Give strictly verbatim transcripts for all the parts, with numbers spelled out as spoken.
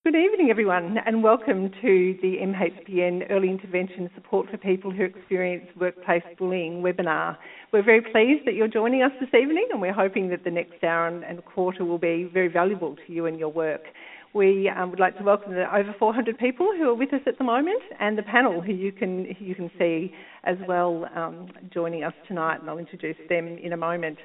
Good evening, everyone, and welcome to the M H P N Early Intervention Support for People Who Experience Workplace Bullying webinar. We're very pleased that you're joining us this evening, and we're hoping that the next hour and a quarter will be very valuable to you and your work. We um, would like to welcome the over four hundred people who are with us at the moment, and the panel who you can who you can see as well um, joining us tonight, and I'll introduce them in a moment.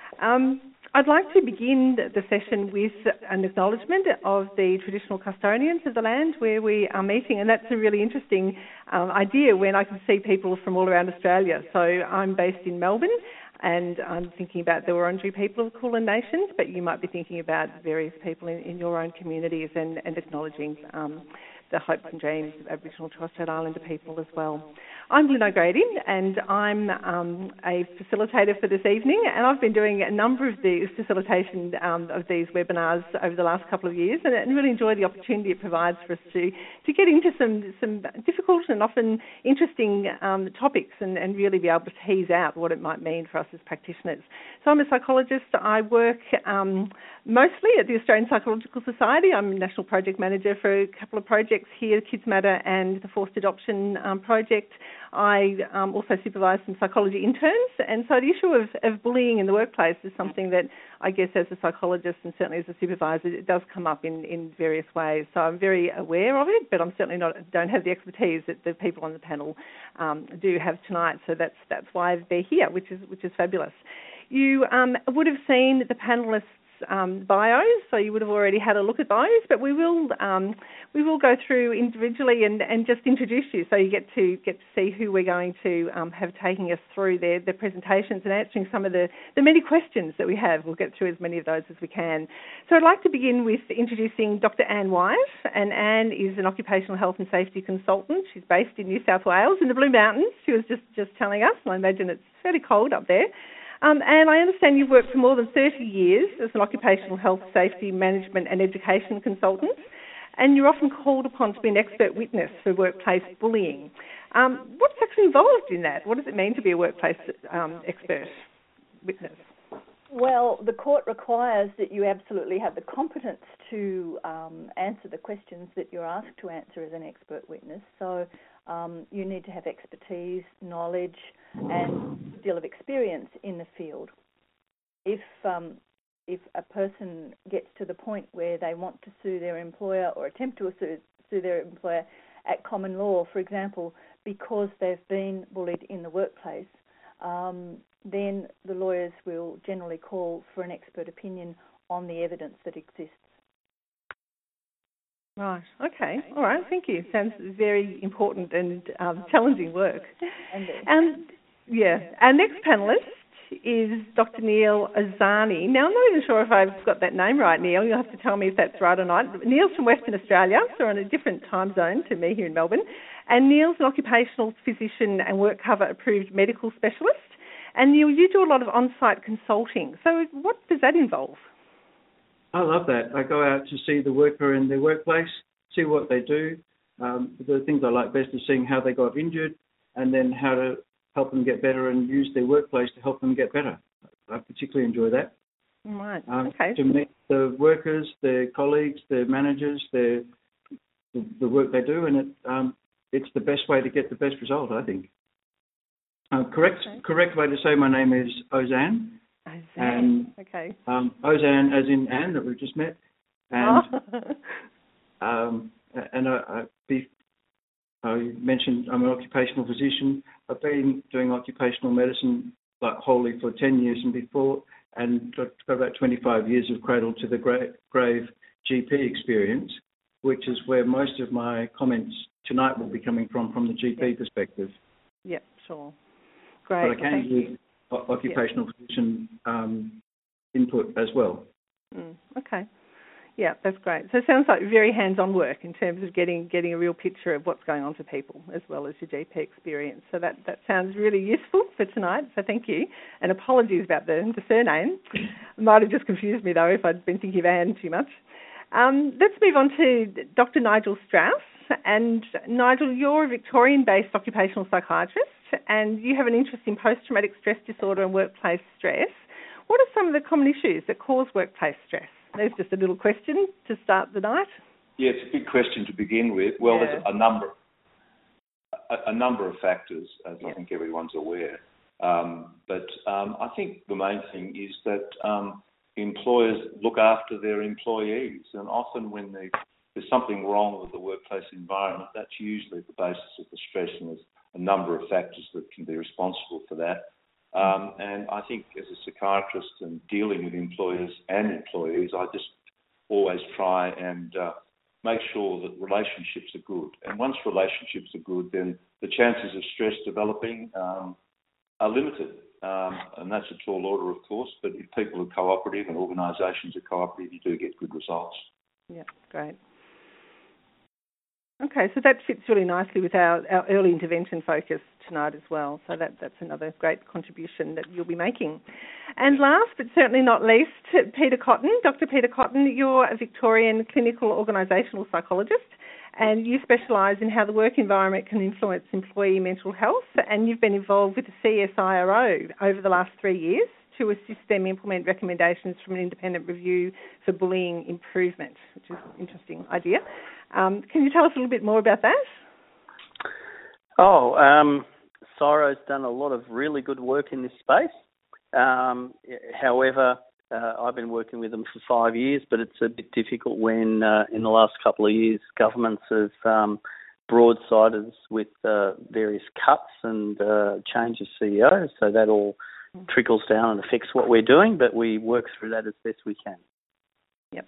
Um, I'd like to begin the session with an acknowledgement of the traditional custodians of the land where we are meeting, and that's a really interesting um, idea when I can see people from all around Australia. So I'm based in Melbourne, and I'm thinking about the Wurundjeri people of the Kulin Nations, but you might be thinking about various people in, in your own communities and, and acknowledging um, the hopes and dreams of Aboriginal and Torres Strait Islander people as well. I'm Lynn O'Grady, and I'm um, a facilitator for this evening, and I've been doing a number of these facilitation um, of these webinars over the last couple of years, and, and really enjoy the opportunity it provides for us to, to get into some, some difficult and often interesting um, topics and, and really be able to tease out what it might mean for us as practitioners. So I'm a psychologist. I work um, mostly at the Australian Psychological Society. I'm National Project Manager for a couple of projects here, Kids Matter and the Forced Adoption um, Project. I um, also supervise some psychology interns, and so the issue of, of bullying in the workplace is something that I guess as a psychologist and certainly as a supervisor, it does come up in, in various ways. So I'm very aware of it, but I'm certainly not don't have the expertise that the people on the panel um, do have tonight. So that's that's why they're here, which is which is fabulous. You um, would have seen the panellists' um, bios, so you would have already had a look at those, but we will um, we will go through individually and, and just introduce you, so you get to get to see who we're going to um, have taking us through their, their presentations and answering some of the, the many questions that we have. We'll get through as many of those as we can. So I'd like to begin with introducing Doctor Anne White, and Anne is an occupational health and safety consultant. She's based in New South Wales in the Blue Mountains. She was just, just telling us, and I imagine it's fairly cold up there. Um, and I understand you've worked for more than thirty years as an occupational health, safety, management and education consultant, and you're often called upon to be an expert witness for workplace bullying. Um, what's actually involved in that? What does it mean to be a workplace um, expert witness? Well, the court requires that you absolutely have the competence to um, answer the questions that you're asked to answer as an expert witness. So um, you need to have expertise, knowledge, and deal of experience in the field. If um, if a person gets to the point where they want to sue their employer or attempt to sue, sue their employer at common law, for example, because they've been bullied in the workplace, um, then the lawyers will generally call for an expert opinion on the evidence that exists. Right, okay, all right, thank you. Sounds very important and um, challenging work. Indeed. And yeah, our next panellist is Doctor Neil Ozani. Now, I'm not even sure if I've got that name right, Neil. You'll have to tell me if that's right or not. Neil's from Western Australia, so on a different time zone to me here in Melbourne. And Neil's an occupational physician and work cover approved medical specialist. And Neil, you do a lot of on-site consulting. So what does that involve? I love that. I go out to see the worker in their workplace, see what they do. Um, the things I like best is seeing how they got injured and then how to help them get better and use their workplace to help them get better. I particularly enjoy that. Right, um, okay. To meet the workers, their colleagues, their managers, their, the, the work they do, and it, um, it's the best way to get the best result, I think. Uh, correct okay. correct way to say my name is Ozan. Ozan, and, okay. Um, Ozan as in Anne that we've just met. And, oh. um, and I, I, be, I mentioned I'm an occupational physician. I've been doing occupational medicine like wholly for ten years and before, and got, got about twenty-five years of cradle to the grave, grave G P experience, which is where most of my comments tonight will be coming from, from the G P yep. perspective. Yep, sure. Great. But I can use occupational yep. physician um, input as well. Mm, okay. Yeah, that's great. So it sounds like very hands-on work in terms of getting getting a real picture of what's going on for people as well as your G P experience. So that, that sounds really useful for tonight, so thank you. And apologies about the, the surname. It might have just confused me, though, if I'd been thinking of Anne too much. Um, let's move on to Doctor Nigel Strauss. And Nigel, you're a Victorian-based occupational psychiatrist, and you have an interest in post-traumatic stress disorder and workplace stress. What are some of the common issues that cause workplace stress? There's just a little question to start the night. Yeah, it's a big question to begin with. Well, yeah. there's a number, a, a number of factors, as yeah. I think everyone's aware. Um, but um, I think the main thing is that um, employers look after their employees, and often when they, there's something wrong with the workplace environment, that's usually the basis of the stress, and there's a number of factors that can be responsible for that. Um, and I think as a psychiatrist and dealing with employers and employees, I just always try and uh, make sure that relationships are good. And once relationships are good, then the chances of stress developing um, are limited. Um, and that's a tall order, of course, but if people are cooperative and organisations are cooperative, you do get good results. Yeah, great. Okay, so that fits really nicely with our, our early intervention focus tonight as well. So that, that's another great contribution that you'll be making. And last but certainly not least, Peter Cotton. Doctor Peter Cotton, you're a Victorian clinical organisational psychologist, and you specialise in how the work environment can influence employee mental health, and you've been involved with the C S I R O over the last three years to assist them implement recommendations from an independent review for bullying improvement, which is an interesting idea. Um, can you tell us a little bit more about that? Oh, um, C S I R O's done a lot of really good work in this space. Um, however, uh, I've been working with them for five years, but it's a bit difficult when uh, in the last couple of years governments have um, broadsided us with uh, various cuts and uh, change of C E Os, so that all trickles down and affects what we're doing, but we work through that as best we can. Yep.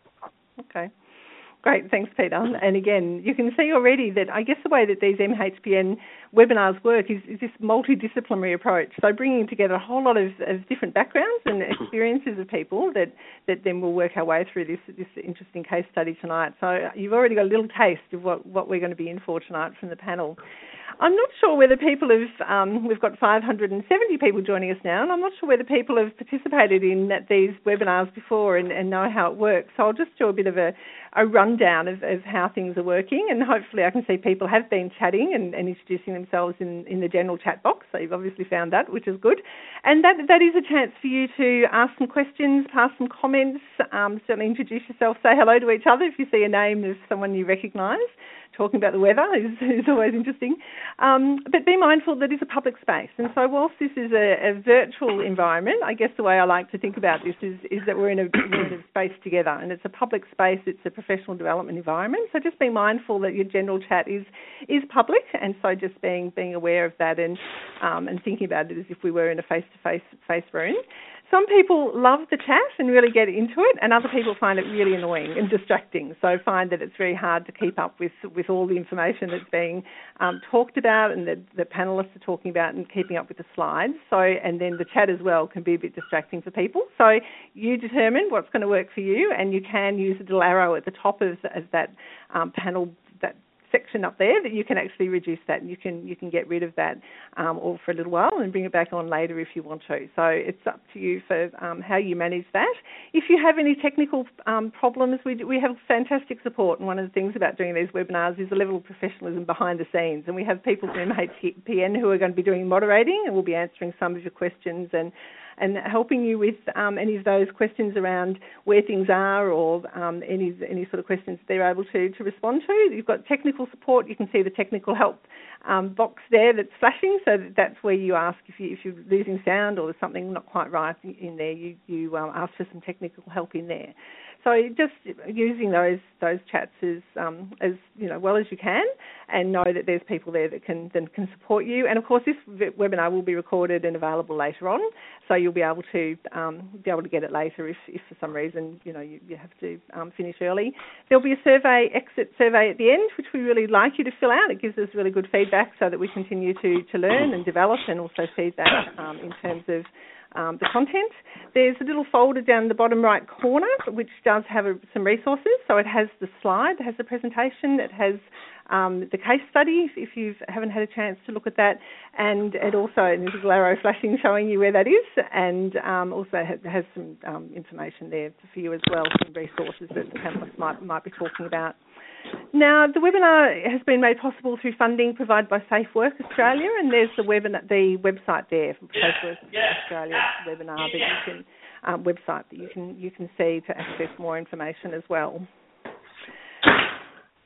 Okay. Great, thanks, Peter. And again, you can see already that I guess the way that these M H P N webinars work is, is this multidisciplinary approach. So bringing together a whole lot of, of different backgrounds and experiences of people that, that then we'll work our way through this this interesting case study tonight. So you've already got a little taste of what, what we're going to be in for tonight from the panel. I'm not sure whether people have, um, we've got five hundred seventy people joining us now, and I'm not sure whether people have participated in these webinars before and, and know how it works. So I'll just do a bit of a, a rundown of, of how things are working, and hopefully I can see people have been chatting and, and introducing themselves in, in the general chat box, so you've obviously found that, which is good. And that that is a chance for you to ask some questions, pass some comments, um, certainly introduce yourself, say hello to each other if you see a name of someone you recognise. Talking about the weather is, is always interesting. Um, but be mindful that it's a public space. And so whilst this is a, a virtual environment, I guess the way I like to think about this is, is that we're in, a, we're in a space together, and it's a public space, it's a professional development environment. So just be mindful that your general chat is is public, and so just being being aware of that and um, and thinking about it as if we were in a face-to-face face room. Some people love the chat and really get into it, and other people find it really annoying and distracting. So find that it's very hard to keep up with, with all the information that's being um, talked about and that the panellists are talking about, and keeping up with the slides. So, and then the chat as well can be a bit distracting for people. So you determine what's going to work for you, and you can use a little arrow at the top of, of that um, panel, that section up there, that you can actually reduce that, and you can you can get rid of that um, all for a little while and bring it back on later if you want to. So it's up to you for um, how you manage that. If you have any technical um, problems, we we have fantastic support, and one of the things about doing these webinars is the level of professionalism behind the scenes, and we have people from M H P N who are going to be doing moderating and will be answering some of your questions and and helping you with um, any of those questions around where things are, or um, any any sort of questions they're able to, to respond to. You've got technical support. You can see the technical help um, box there that's flashing, so that that's where you ask if, you, if you're losing sound or there's something not quite right in there, you, you um, ask for some technical help in there. So just using those those chats as um, as you know well as you can, and know that there's people there that can that can support you. And of course, this webinar will be recorded and available later on, so you'll be able to um, be able to get it later if, if for some reason you know you, you have to um, finish early. There'll be a survey exit survey at the end, which we really like you to fill out. It gives us really good feedback so that we continue to to learn and develop, and also feedback um, in terms of Um, the content. There's a little folder down the bottom right corner which does have a, some resources. So it has the slide, it has the presentation, it has um, the case study if, if you haven't had a chance to look at that, and it also there's a little arrow flashing showing you where that is, and um, also has, has some um, information there for you as well, some resources that the panellists might, might be talking about. Now, the webinar has been made possible through funding provided by Safe Work Australia, and there's the webinar, the website there from Safe Work Australia webinar that you can um, website that you can you can see to access more information as well.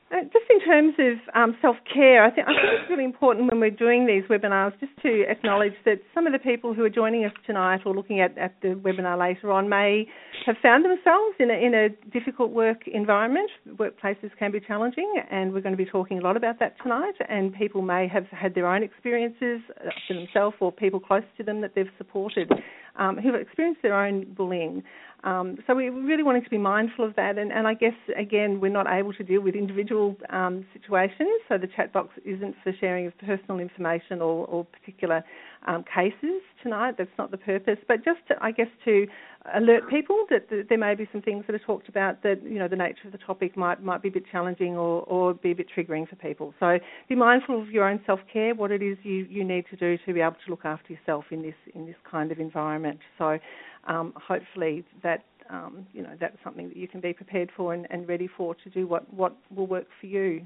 Uh, just in terms of um, self-care, I think, I think it's really important when we're doing these webinars just to acknowledge that some of the people who are joining us tonight or looking at, at the webinar later on may have found themselves in a, in a difficult work environment. Workplaces can be challenging, and we're going to be talking a lot about that tonight, and people may have had their own experiences for themselves or people close to them that they've supported um, who have experienced their own bullying. Um, so we really wanted to be mindful of that, and, and I guess, again, we're not able to deal with individual um, situations, so the chat box isn't for sharing of personal information or, or particular um, cases tonight. That's not the purpose, but just, to, I guess, to alert people that, that there may be some things that are talked about that, you know, the nature of the topic might might be a bit challenging or, or be a bit triggering for people. So be mindful of your own self-care, what it is you, you need to do to be able to look after yourself in this in this kind of environment. So um, hopefully that um, you know that's something that you can be prepared for and, and ready for to do what, what will work for you.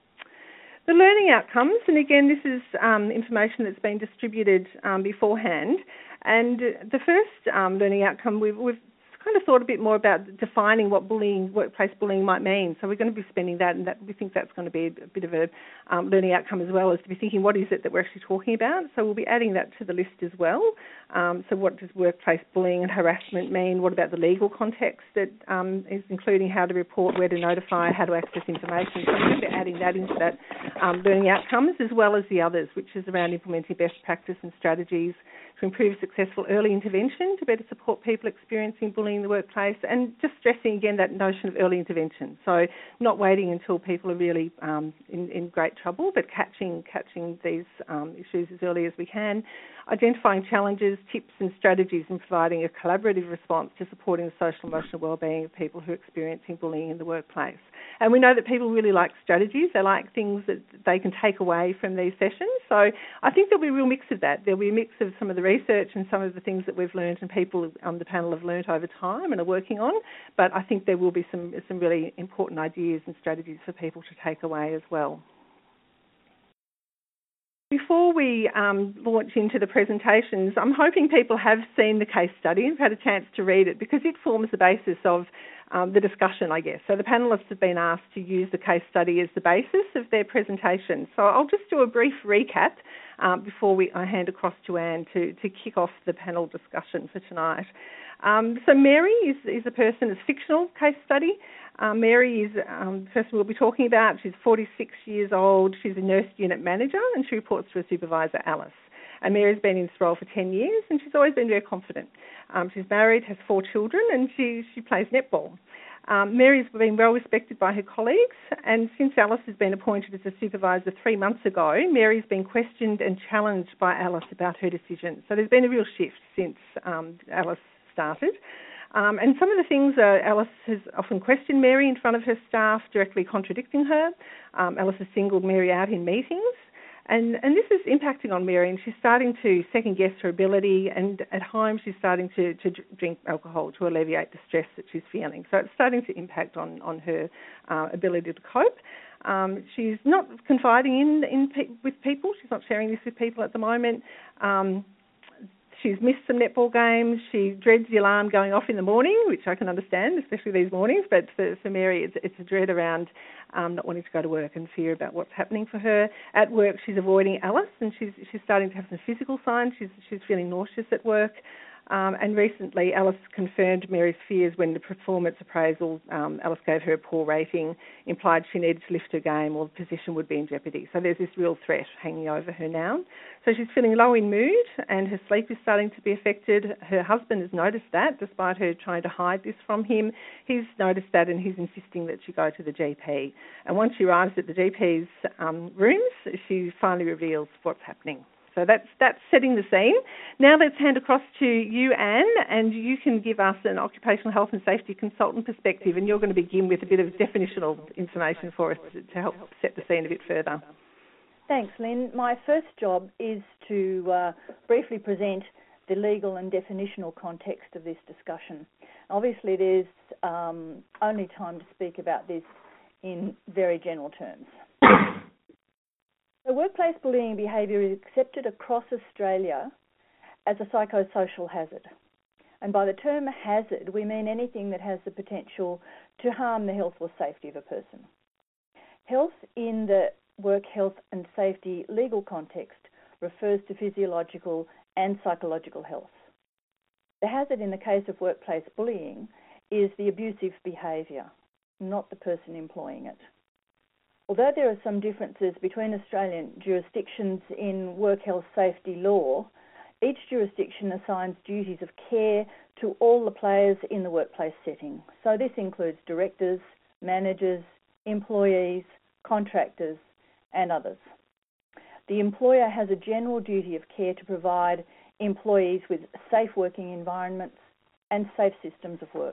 The learning outcomes, and again, this is um, information that's been distributed um, beforehand. And the first um, learning outcome, we've, we've kind of thought a bit more about defining what bullying, workplace bullying might mean. So we're going to be spending that, and that we think that's going to be a bit of a um, learning outcome as well, as to be thinking what is it that we're actually talking about. So we'll be adding that to the list as well. Um, so what does workplace bullying and harassment mean? What about the legal context that um, is including how to report, where to notify, how to access information? So we're going to be adding that into that um, learning outcomes, as well as the others, which is around implementing best practice and strategies to improve successful early intervention to better support people experiencing bullying in the workplace, and just stressing again that notion of early intervention. So not waiting until people are really um, in, in great trouble, but catching catching these um, issues as early as we can, identifying challenges, tips and strategies, and providing a collaborative response to supporting the social and emotional wellbeing of people who are experiencing bullying in the workplace. And we know that people really like strategies. They like things that they can take away from these sessions. So I think there'll be a real mix of that. There'll be a mix of some of the research and some of the things that we've learned and people on the panel have learned over time and are working on. But I think there will be some, some really important ideas and strategies for people to take away as well. Before we um, launch into the presentations, I'm hoping people have seen the case study and had a chance to read it, because it forms the basis of um, the discussion, I guess. So the panellists have been asked to use the case study as the basis of their presentation. So I'll just do a brief recap um, before we, I hand across to Anne to, to kick off the panel discussion for tonight. Um, so Mary is, is a person, it's a fictional case study. Uh, Mary is um, the person we'll be talking about. She's forty-six years old. She's a nurse unit manager, and she reports to her supervisor, Alice. And Mary's been in this role for ten years, and she's always been very confident. Um, she's married, has four children, and she, she plays netball. Um, Mary's been well respected by her colleagues, and since Alice has been appointed as a supervisor three months ago, Mary's been questioned and challenged by Alice about her decisions. So there's been a real shift since um, Alice started. Um, and some of the things uh, Alice has often questioned Mary in front of her staff, directly contradicting her. Um, Alice has singled Mary out in meetings. And, and this is impacting on Mary, and she's starting to second-guess her ability, and at home she's starting to, to drink alcohol to alleviate the stress that she's feeling. So it's starting to impact on, on her uh, ability to cope. Um, she's not confiding in, in pe- with people. She's not sharing this with people at the moment. Um, She's missed some netball games. She dreads the alarm going off in the morning, which I can understand, especially these mornings. But for, for Mary, it's, it's a dread around um, not wanting to go to work and fear about what's happening for her. At work, she's avoiding Alice, and she's she's starting to have some physical signs. She's she's feeling nauseous at work. Um, and recently, Alice confirmed Mary's fears when the performance appraisal, um, Alice gave her a poor rating, implied she needed to lift her game or the position would be in jeopardy. So there's this real threat hanging over her now. So she's feeling low in mood, and her sleep is starting to be affected. Her husband has noticed that, despite her trying to hide this from him. He's noticed that, and he's insisting that she go to the G P. And once she arrives at the G P's um, rooms, she finally reveals what's happening. So that's that's setting the scene. Now let's hand across to you, Anne, and you can give us an occupational health and safety consultant perspective, and you're going to begin with a bit of definitional information for us to, to help set the scene a bit further. Thanks, Lynn. My first job is to uh, briefly present the legal and definitional context of this discussion. Obviously, there's um, only time to speak about this in very general terms. So workplace bullying behaviour is accepted across Australia as a psychosocial hazard. And by the term hazard, we mean anything that has the potential to harm the health or safety of a person. Health in the work health and safety legal context refers to physiological and psychological health. The hazard in the case of workplace bullying is the abusive behaviour, not the person employing it. Although there are some differences between Australian jurisdictions in work health safety law, each jurisdiction assigns duties of care to all the players in the workplace setting. So this includes directors, managers, employees, contractors, and others. The employer has a general duty of care to provide employees with safe working environments and safe systems of work.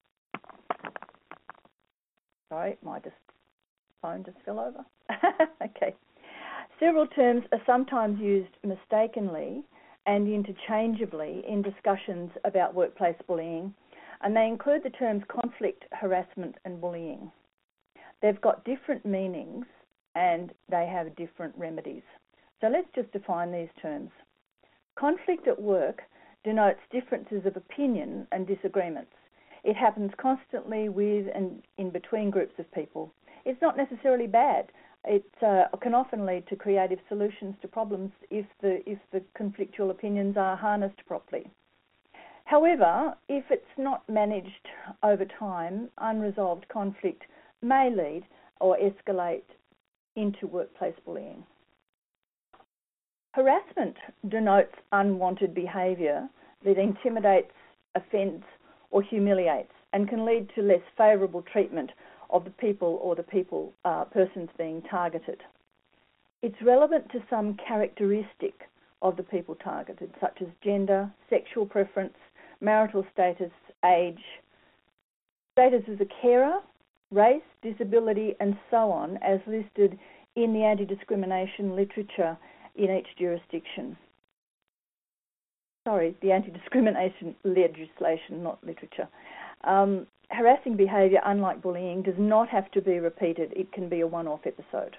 Sorry, my just phone just fell over. Okay. Several terms are sometimes used mistakenly and interchangeably in discussions about workplace bullying, and they include the terms conflict, harassment, and bullying. They've got different meanings and they have different remedies. So let's just define these terms. Conflict at work denotes differences of opinion and disagreements. It happens constantly with and in between groups of people. It's not necessarily bad. It uh, can often lead to creative solutions to problems if the if the conflictual opinions are harnessed properly. However, if it's not managed over time, unresolved conflict may lead or escalate into workplace bullying. Harassment denotes unwanted behaviour that intimidates, offends, or humiliates and can lead to less favourable treatment of the people or the people uh, persons being targeted. It's relevant to some characteristic of the people targeted, such as gender, sexual preference, marital status, age, status as a carer, race, disability, and so on, as listed in the anti-discrimination literature in each jurisdiction. Sorry, the anti-discrimination legislation, not literature. Um, harassing behaviour, unlike bullying, does not have to be repeated. It can be a one-off episode.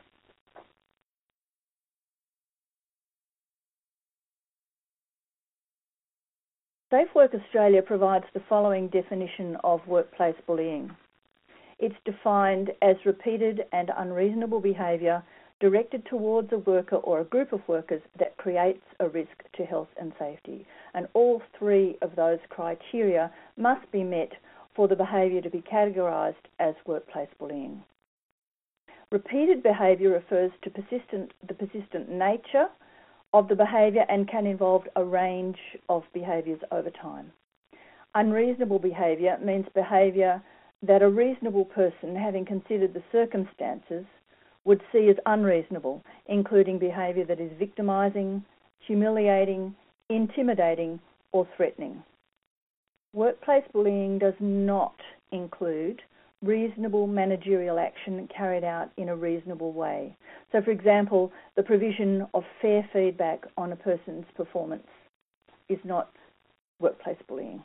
Safe Work Australia provides the following definition of workplace bullying. It's defined as repeated and unreasonable behaviour directed towards a worker or a group of workers that creates a risk to health and safety. And all three of those criteria must be met for the behaviour to be categorised as workplace bullying. Repeated behaviour refers to persistent, the persistent nature of the behaviour and can involve a range of behaviours over time. Unreasonable behaviour means behaviour that a reasonable person, having considered the circumstances, would see as unreasonable, including behaviour that is victimising, humiliating, intimidating, or threatening. Workplace bullying does not include reasonable managerial action carried out in a reasonable way. So, for example, the provision of fair feedback on a person's performance is not workplace bullying.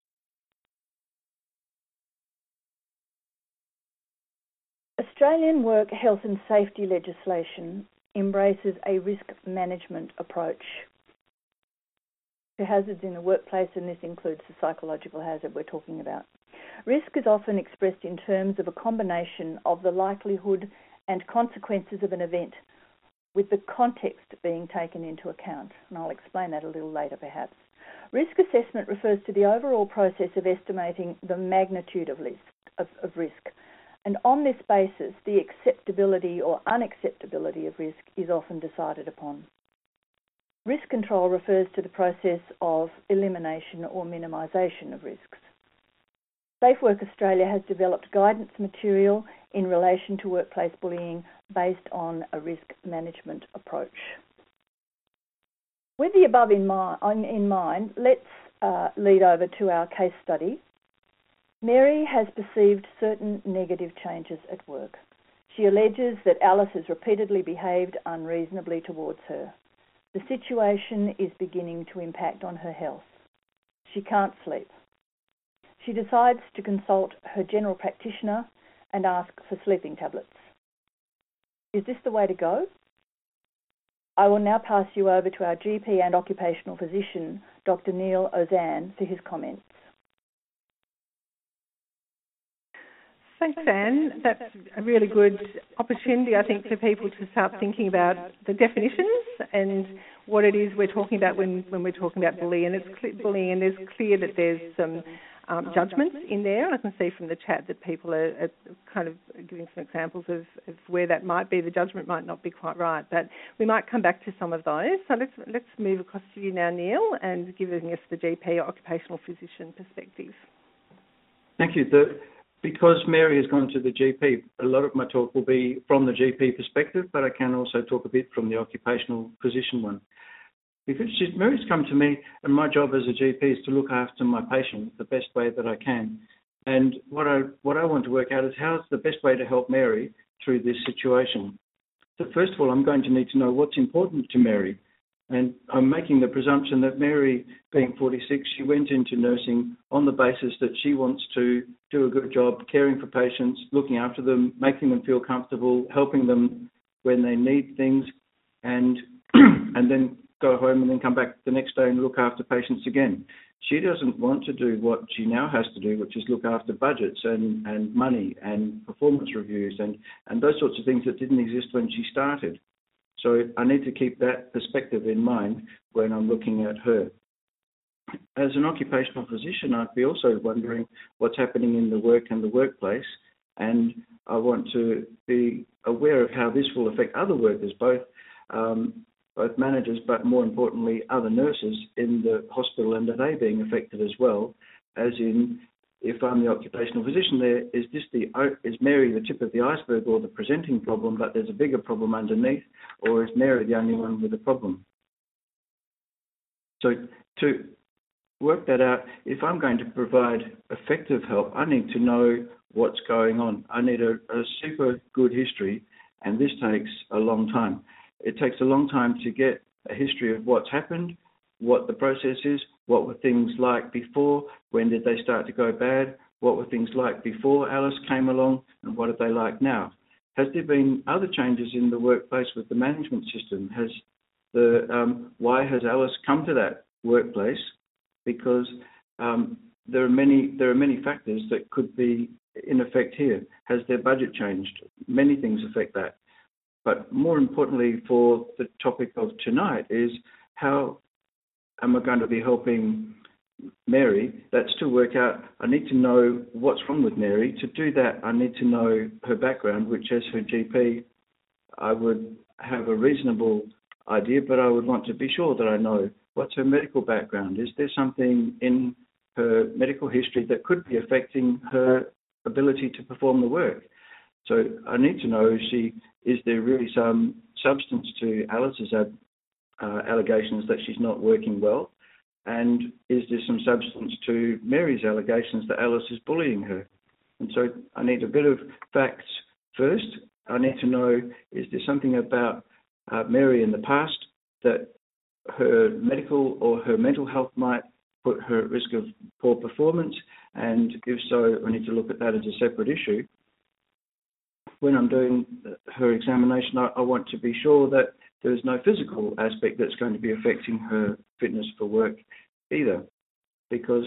Australian work health and safety legislation embraces a risk management approach to hazards in the workplace, and this includes the psychological hazard we're talking about. Risk is often expressed in terms of a combination of the likelihood and consequences of an event, with the context being taken into account, and I'll explain that a little later perhaps. Risk assessment refers to the overall process of estimating the magnitude of risk, of, of risk. And on this basis, the acceptability or unacceptability of risk is often decided upon. Risk control refers to the process of elimination or minimisation of risks. Safe Work Australia has developed guidance material in relation to workplace bullying based on a risk management approach. With the above in, mi- in mind, let's uh, lead over to our case study. Mary has perceived certain negative changes at work. She alleges that Alice has repeatedly behaved unreasonably towards her. The situation is beginning to impact on her health. She can't sleep. She decides to consult her general practitioner and ask for sleeping tablets. Is this the way to go? I will now pass you over to our G P and occupational physician, Doctor Neil Ozanne, for his comments. Thanks, Anne. That's a really good opportunity, I think, for people to start thinking about the definitions and what it is we're talking about when, when we're talking about bullying. And it's clear, bullying, and it's clear that there's some um, judgments in there. And I can see from the chat that people are, are kind of giving some examples of, of where that might be. The judgment might not be quite right, but we might come back to some of those. So let's let's move across to you now, Neil, and giving us the G P or occupational physician perspective. Thank you. The, because Mary has gone to the G P, a lot of my talk will be from the G P perspective, but I can also talk a bit from the occupational physician one. Because she's, Mary's come to me, and my job as a G P is to look after my patient the best way that I can. And what I what I want to work out is how's the best way to help Mary through this situation. So first of all, I'm going to need to know what's important to Mary. And I'm making the presumption that Mary, being forty-six, she went into nursing on the basis that she wants to do a good job caring for patients, looking after them, making them feel comfortable, helping them when they need things, and and then go home and then come back the next day and look after patients again. She doesn't want to do what she now has to do, which is look after budgets and, and money and performance reviews and, and those sorts of things that didn't exist when she started. So I need to keep that perspective in mind when I'm looking at her. As an occupational physician, I'd be also wondering what's happening in the work and the workplace, and I want to be aware of how this will affect other workers, both um, both managers, but more importantly, other nurses in the hospital, and are they being affected as well? As in, if I'm the occupational physician there, is this the is Mary the tip of the iceberg or the presenting problem, but there's a bigger problem underneath, or is Mary the only one with a problem? So to work that out, if I'm going to provide effective help, I need to know what's going on. I need a, a super good history, and this takes a long time. It takes a long time to get a history of what's happened, what the process is, what were things like before, when did they start to go bad, what were things like before Alice came along, and what are they like now? Has there been other changes in the workplace with the management system? Has the um, why has Alice come to that workplace? Because um, there are many there are many factors that could be in effect here. Has their budget changed? Many things affect that. But more importantly for the topic of tonight is how am I going to be helping Mary? That's to work out, I need to know what's wrong with Mary. To do that, I need to know her background, which as her G P, I would have a reasonable idea, but I would want to be sure that I know what's her medical background. Is there something in her medical history that could be affecting her ability to perform the work? So I need to know, is, she, is there really some substance to Alice's uh, allegations that she's not working well? And is there some substance to Mary's allegations that Alice is bullying her? And so I need a bit of facts first. I need to know, is there something about uh, Mary in the past that her medical or her mental health might put her at risk of poor performance? And if so, I need to look at that as a separate issue. When I'm doing her examination, I, I want to be sure that there's no physical aspect that's going to be affecting her fitness for work either. Because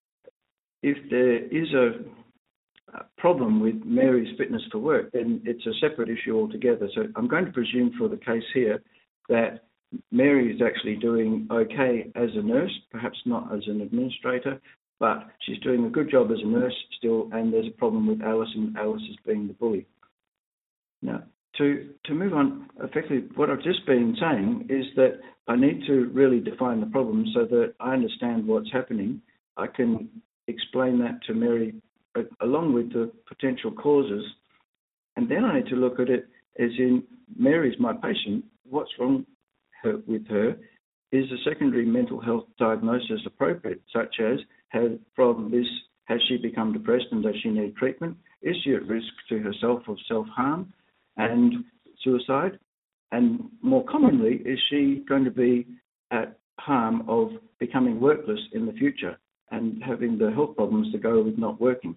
if there is a, a problem with Mary's fitness for work, then it's a separate issue altogether. So I'm going to presume for the case here that Mary is actually doing okay as a nurse, perhaps not as an administrator, but she's doing a good job as a nurse still, and there's a problem with Alice, and Alice is being the bully. Now, to, to move on, effectively, what I've just been saying is that I need to really define the problem so that I understand what's happening. I can explain that to Mary uh, along with the potential causes, and then I need to look at it as in, Mary's my patient, what's wrong her, with her? Is a secondary mental health diagnosis appropriate, such as, has, from this, has she become depressed and does she need treatment? Is she at risk to herself of self-harm and suicide? And more commonly, is she going to be at harm of becoming workless in the future and having the health problems that go with not working?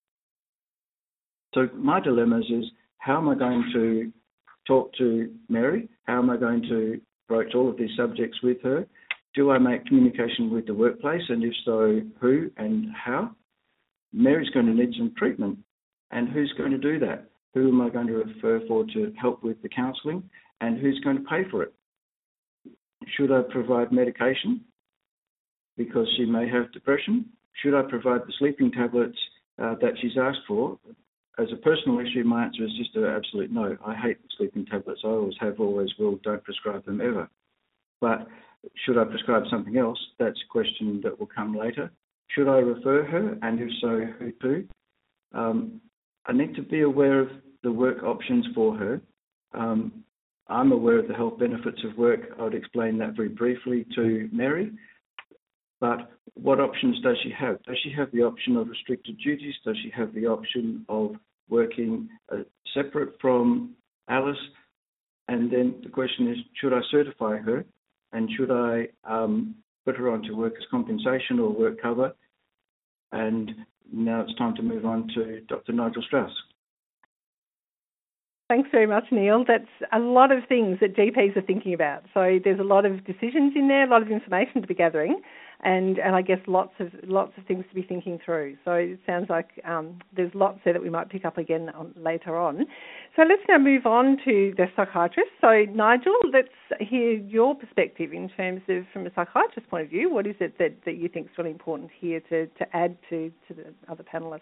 So my dilemmas is, how am I going to talk to Mary? How am I going to broach all of these subjects with her? Do I make communication with the workplace, and if so, who and how? Mary's going to need some treatment. And who's going to do that? Who am I going to refer for to help with the counselling? And who's going to pay for it? Should I provide medication because she may have depression? Should I provide the sleeping tablets uh, that she's asked for? As a personal issue, my answer is just an absolute no. I hate sleeping tablets. I always have, always will. Don't prescribe them ever. But should I prescribe something else? That's a question that will come later. Should I refer her? And if so, who to? Um, I need to be aware of the work options for her. Um, I'm aware of the health benefits of work. I would explain that very briefly to Mary. But what options does she have? Does she have the option of restricted duties? Does she have the option of working uh, separate from Alice? And then the question is, should I certify her? And should I um, put her onto workers' compensation or work cover? And now it's time to move on to Doctor Nigel Strauss. Thanks very much, Neil. That's a lot of things that G Ps are thinking about. So there's a lot of decisions in there, a lot of information to be gathering, and, and I guess lots of lots of things to be thinking through. So it sounds like um, there's lots there that we might pick up again on, later on. So let's now move on to the psychiatrist. So Nigel, let's hear your perspective in terms of, from a psychiatrist's point of view, what is it that, that you think is really important here to, to add to, to the other panellists?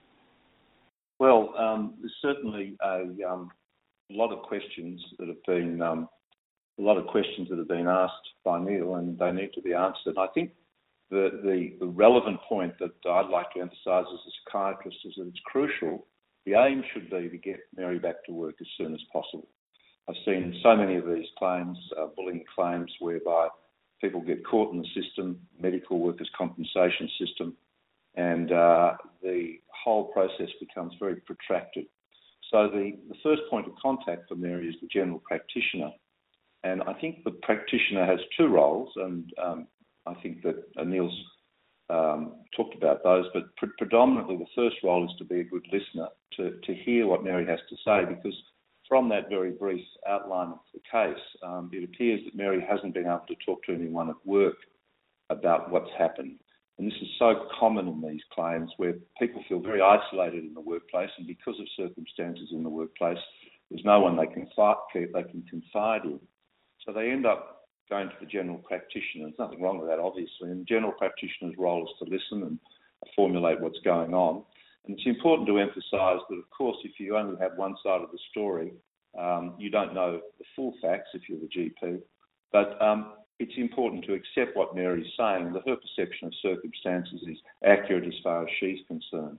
Well, um, there's certainly a um, lot of questions that have been um, a lot of questions that have been asked by Neil, and they need to be answered. I think the, the the relevant point that I'd like to emphasise as a psychiatrist is that it's crucial. The aim should be to get Mary back to work as soon as possible. I've seen so many of these claims, uh, bullying claims, whereby people get caught in the system, medical workers' compensation system, and uh, the whole process becomes very protracted. So the, the first point of contact for Mary is the general practitioner. And I think the practitioner has two roles, and um, I think that uh, Neil's um, talked about those, but pre- predominantly the first role is to be a good listener, to, to hear what Mary has to say, because from that very brief outline of the case, um, it appears that Mary hasn't been able to talk to anyone at work about what's happened. And this is so common in these claims where people feel very isolated in the workplace, and because of circumstances in the workplace, there's no one they can, fight, they can confide in. So they end up going to the general practitioner. There's nothing wrong with that, obviously, and the general practitioner's role is to listen and formulate what's going on. And it's important to emphasise that, of course, if you only have one side of the story, um, you don't know the full facts if you're the G P. But um, it's important to accept what Mary's saying, that her perception of circumstances is accurate as far as she's concerned.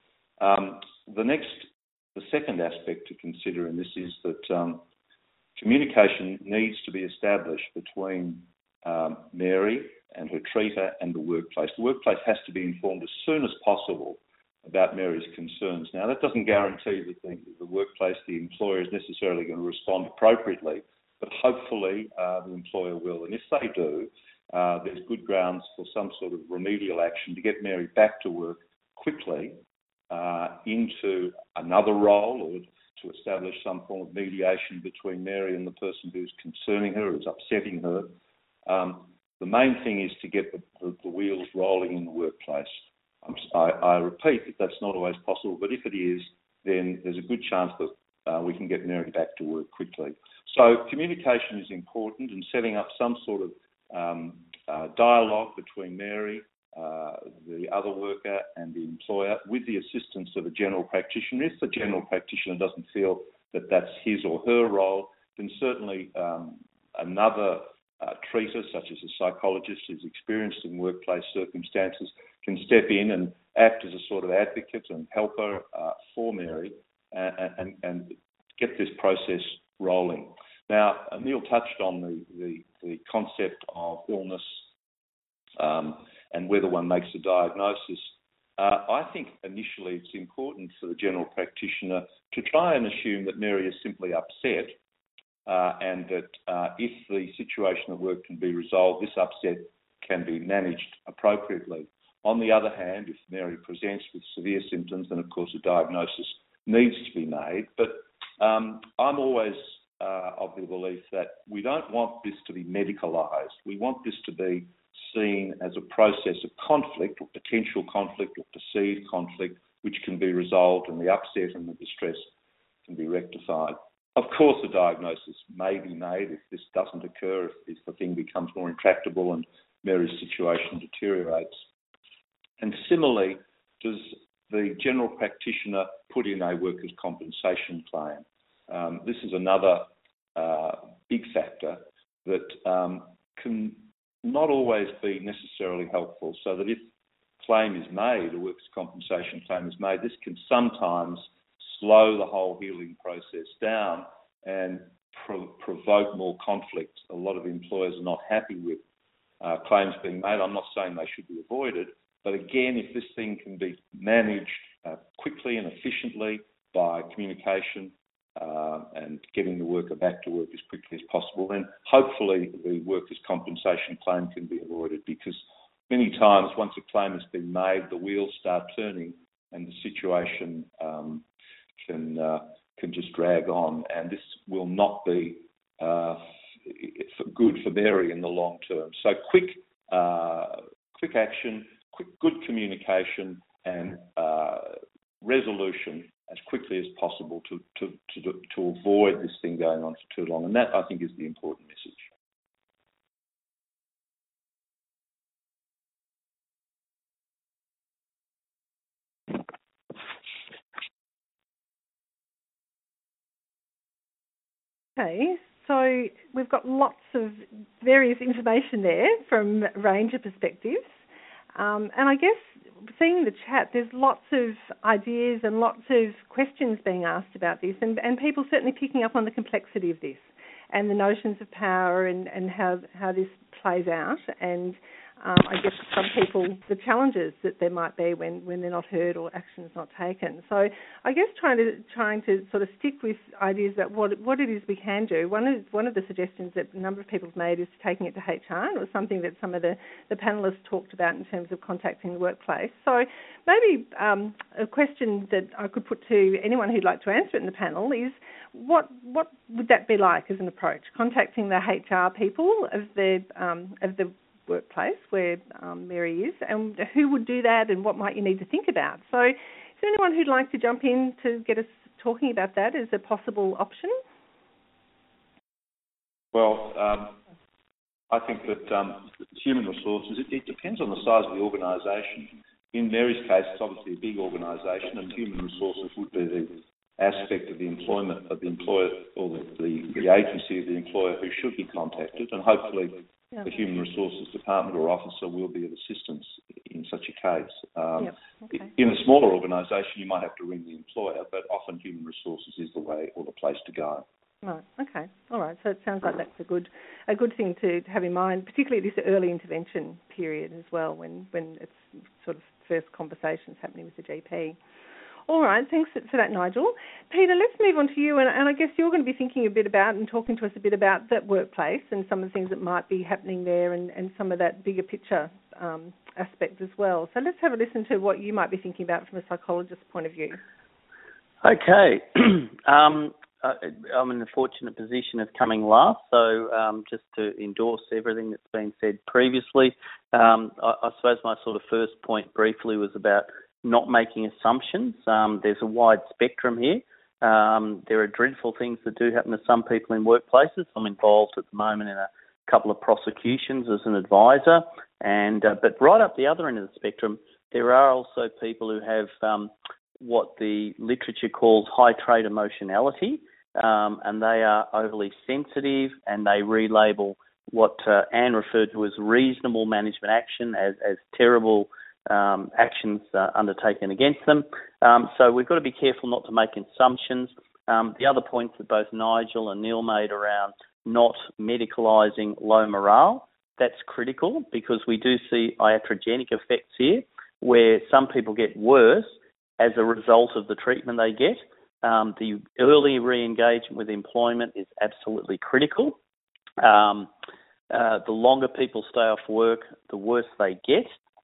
Um, the next, the second aspect to consider in this is that um, communication needs to be established between um, Mary and her treater and the workplace. The workplace has to be informed as soon as possible about Mary's concerns. Now, that doesn't guarantee that the, the workplace, the employer, is necessarily going to respond appropriately, but hopefully uh, the employer will. And if they do, uh, there's good grounds for some sort of remedial action to get Mary back to work quickly uh, into another role, or to establish some form of mediation between Mary and the person who's concerning her, who's upsetting her. Um, the main thing is to get the, the, the wheels rolling in the workplace. I, I repeat that that's not always possible, but if it is, then there's a good chance that uh, we can get Mary back to work quickly. So communication is important, and setting up some sort of um, uh, dialogue between Mary, uh, the other worker and the employer, with the assistance of a general practitioner. If the general practitioner doesn't feel that that's his or her role, then certainly um, another uh, treater, such as a psychologist who's experienced in workplace circumstances, can step in and act as a sort of advocate and helper uh, for Mary and, and, and get this process rolling. Now, Neil touched on the, the, the concept of illness um, and whether one makes a diagnosis. Uh, I think initially it's important for the general practitioner to try and assume that Mary is simply upset uh, and that uh, if the situation at work can be resolved, this upset can be managed appropriately. On the other hand, if Mary presents with severe symptoms, then of course a diagnosis needs to be made. But um, I'm always uh, of the belief that we don't want this to be medicalised. We want this to be seen as a process of conflict or potential conflict or perceived conflict which can be resolved and the upset and the distress can be rectified. Of course, a diagnosis may be made if this doesn't occur, if, if the thing becomes more intractable and Mary's situation deteriorates. And similarly, does the general practitioner put in a workers' compensation claim? Um, this is another uh, big factor that um, can not always be necessarily helpful, so that if a claim is made, a workers' compensation claim is made, this can sometimes slow the whole healing process down and pro- provoke more conflict. A lot of employers are not happy with uh, claims being made. I'm not saying they should be avoided, but again, if this thing can be managed uh, quickly and efficiently by communication uh, and getting the worker back to work as quickly as possible, then hopefully the workers' compensation claim can be avoided, because many times once a claim has been made, the wheels start turning and the situation um, can uh, can just drag on, and this will not be uh, good for Mary in the long term. So quick, uh, quick action, quick, good communication, and uh, resolution as quickly as possible to, to to to avoid this thing going on for too long. And that, I think, is the important message. Okay, so we've got lots of various information there from a range of perspectives. Um, and I guess seeing the chat, there's lots of ideas and lots of questions being asked about this, and, and people certainly picking up on the complexity of this and the notions of power and, and how, how this plays out. And um, I guess for some people, the challenges that there might be when, when they're not heard or action is not taken. So I guess trying to trying to sort of stick with ideas about what what it is we can do. One of one of the suggestions that a number of people have made is taking it to H R, and it was something that some of the, the panellists talked about in terms of contacting the workplace. So maybe um, a question that I could put to anyone who'd like to answer it in the panel is, what what would that be like as an approach? Contacting the H R people of the um, of the workplace where um, Mary is, and who would do that, and what might you need to think about? So is there anyone who'd like to jump in to get us talking about that as a possible option? Well, um, I think that um, human resources, it, it depends on the size of the organisation. In Mary's case, it's obviously a big organisation, and human resources would be the aspect of the employment of the employer, or the, the, the agency of the employer who should be contacted, and hopefully yeah. the human resources department or officer will be of assistance in such a case. Um, yep. okay. In a smaller organisation, you might have to ring the employer, but often human resources is the way or the place to go. Right. Okay. All right. So it sounds like that's a good a good thing to, to have in mind, particularly this early intervention period as well, when, when it's sort of first conversations happening with the G P. All right, thanks for that, Nigel. Peter, let's move on to you, and, and I guess you're going to be thinking a bit about and talking to us a bit about that workplace and some of the things that might be happening there, and, and some of that bigger picture um, aspect as well. So let's have a listen to what you might be thinking about from a psychologist's point of view. Okay. um, I'm in the fortunate position of coming last, so um, just to endorse everything that's been said previously, um, I, I suppose my sort of first point briefly was about not making assumptions. Um, there's a wide spectrum here. Um, there are dreadful things that do happen to some people in workplaces. I'm involved at the moment in a couple of prosecutions as an advisor, and uh, but right up the other end of the spectrum, there are also people who have um, what the literature calls high trait emotionality, um, and they are overly sensitive, and they relabel what uh, Anne referred to as reasonable management action as, as terrible Um, actions uh, undertaken against them. Um, so we've got to be careful not to make assumptions. Um, the other points that both Nigel and Neil made around not medicalising low morale, that's critical, because we do see iatrogenic effects here, where some people get worse as a result of the treatment they get. Um, the early re-engagement with employment is absolutely critical. Um, uh, the longer people stay off work, the worse they get.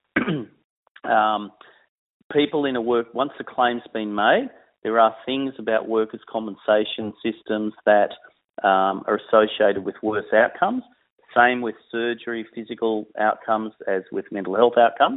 Um, people in a work, once the claim's been made, there are things about workers' compensation systems that um, are associated with worse outcomes. Same with surgery, physical outcomes as with mental health outcomes.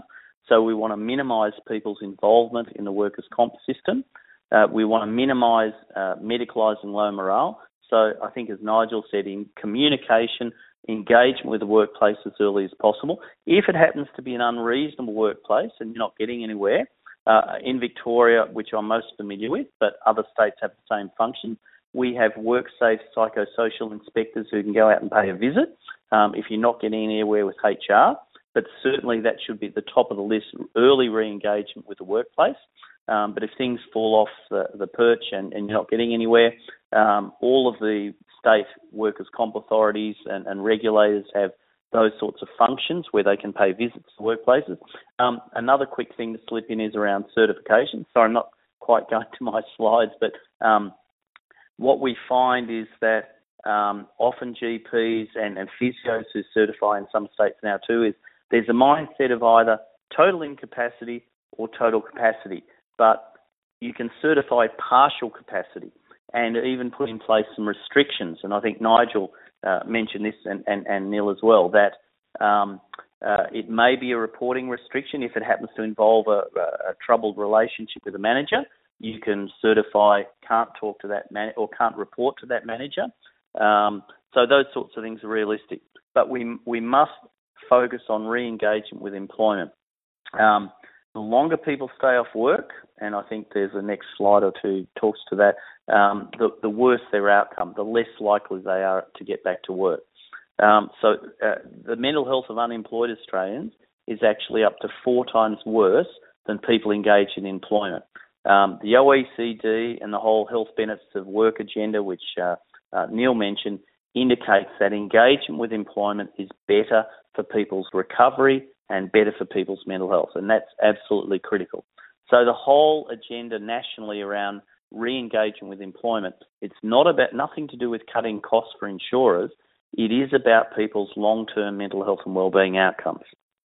So we want to minimise people's involvement in the workers' comp system. Uh, we want to minimise uh, medicalising low morale. So I think, as Nigel said, in communication, engagement with the workplace as early as possible. If it happens to be an unreasonable workplace and you're not getting anywhere, uh, in Victoria, which I'm most familiar with, but other states have the same function, we have WorkSafe psychosocial inspectors who can go out and pay a visit um, if you're not getting anywhere with H R. But certainly that should be at the top of the list, early re-engagement with the workplace. Um, but if things fall off the, the perch and, and you're not getting anywhere, um, all of the state workers' comp authorities and, and regulators have those sorts of functions where they can pay visits to workplaces. Um, another quick thing to slip in is around certification. Sorry, I'm not quite going to my slides, but um, what we find is that um, often G Ps and, and physios who certify in some states now too is there's a mindset of either total incapacity or total capacity, but you can certify partial capacity and even put in place some restrictions. And I think Nigel uh, mentioned this and, and, and Neil as well, that um, uh, it may be a reporting restriction if it happens to involve a, a troubled relationship with a manager. You can certify can't talk to that man or can't report to that manager. Um, so those sorts of things are realistic. But we we must focus on re-engagement with employment. Um, the longer people stay off work, and I think there's a next slide or two talks to that, um, the, the worse their outcome, the less likely they are to get back to work. Um, so uh, the mental health of unemployed Australians is actually up to four times worse than people engaged in employment. Um, the O E C D and the whole health benefits of work agenda, which uh, uh, Neil mentioned, indicates that engagement with employment is better for people's recovery and better for people's mental health, and that's absolutely critical. So the whole agenda nationally around re-engagement with employment, it's not about nothing to do with cutting costs for insurers. It is about people's long-term mental health and wellbeing outcomes.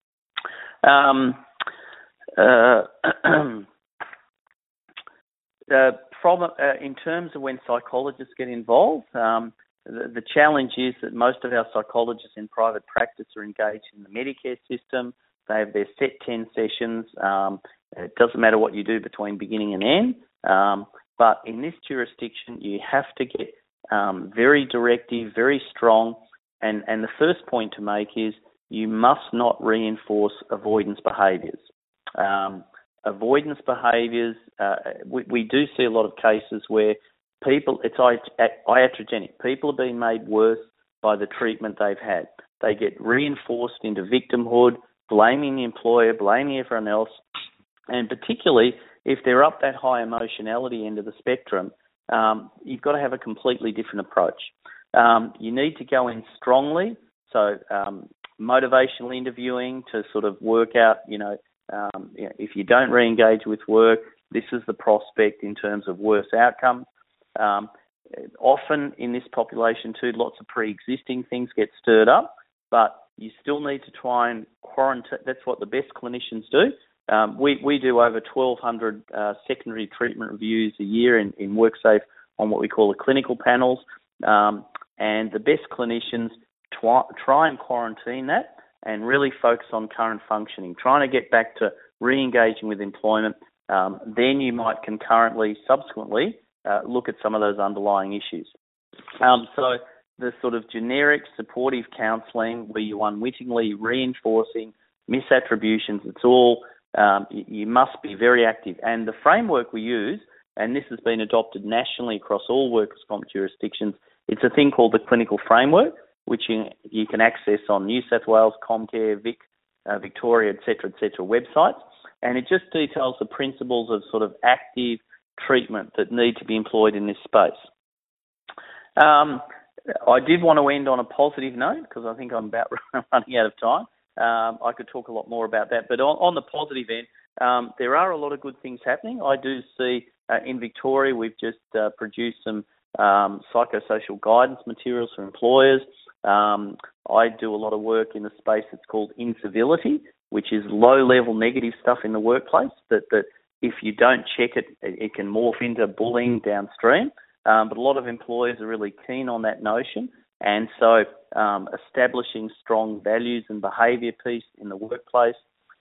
Um, uh, uh, from uh, in terms of when psychologists get involved, um, the, the challenge is that most of our psychologists in private practice are engaged in the Medicare system. They have their set ten sessions. Um, it doesn't matter what you do between beginning and end. Um, but in this jurisdiction, you have to get um, very directive, very strong. And, and the first point to make is you must not reinforce avoidance behaviours. Um, avoidance behaviours, uh, we, we do see a lot of cases where people, it's iatrogenic. People are being made worse by the treatment they've had. They get reinforced into victimhood, blaming the employer, blaming everyone else, and particularly if they're up that high emotionality end of the spectrum, um, you've got to have a completely different approach. Um, you need to go in strongly, so um, motivational interviewing to sort of work out, you know, um, you know, if you don't re-engage with work, this is the prospect in terms of worse outcomes. Um, often in this population too, lots of pre-existing things get stirred up, but you still need to try and quarantine. That's what the best clinicians do. Um, we, we do over twelve hundred uh, secondary treatment reviews a year in, in WorkSafe on what we call the clinical panels, um, and the best clinicians try, try and quarantine that and really focus on current functioning, trying to get back to re-engaging with employment. Um, then you might concurrently, subsequently, uh, look at some of those underlying issues. Um, so the sort of generic supportive counselling where you unwittingly reinforcing misattributions, it's all, um, you, you must be very active. And the framework we use, and this has been adopted nationally across all workers' comp jurisdictions, it's a thing called the clinical framework, which you, you can access on New South Wales, Comcare, Vic, uh, Victoria, et cetera, et cetera websites. And it just details the principles of sort of active treatment that need to be employed in this space. Um, I did want to end on a positive note because I think I'm about running out of time. Um, I could talk a lot more about that. But on, on the positive end, um, there are a lot of good things happening. I do see uh, in Victoria we've just uh, produced some um, psychosocial guidance materials for employers. Um, I do a lot of work in the space that's called incivility, which is low-level negative stuff in the workplace that, that if you don't check it, it can morph into bullying downstream. Um, but a lot of employers are really keen on that notion. And so um, establishing strong values and behaviour piece in the workplace,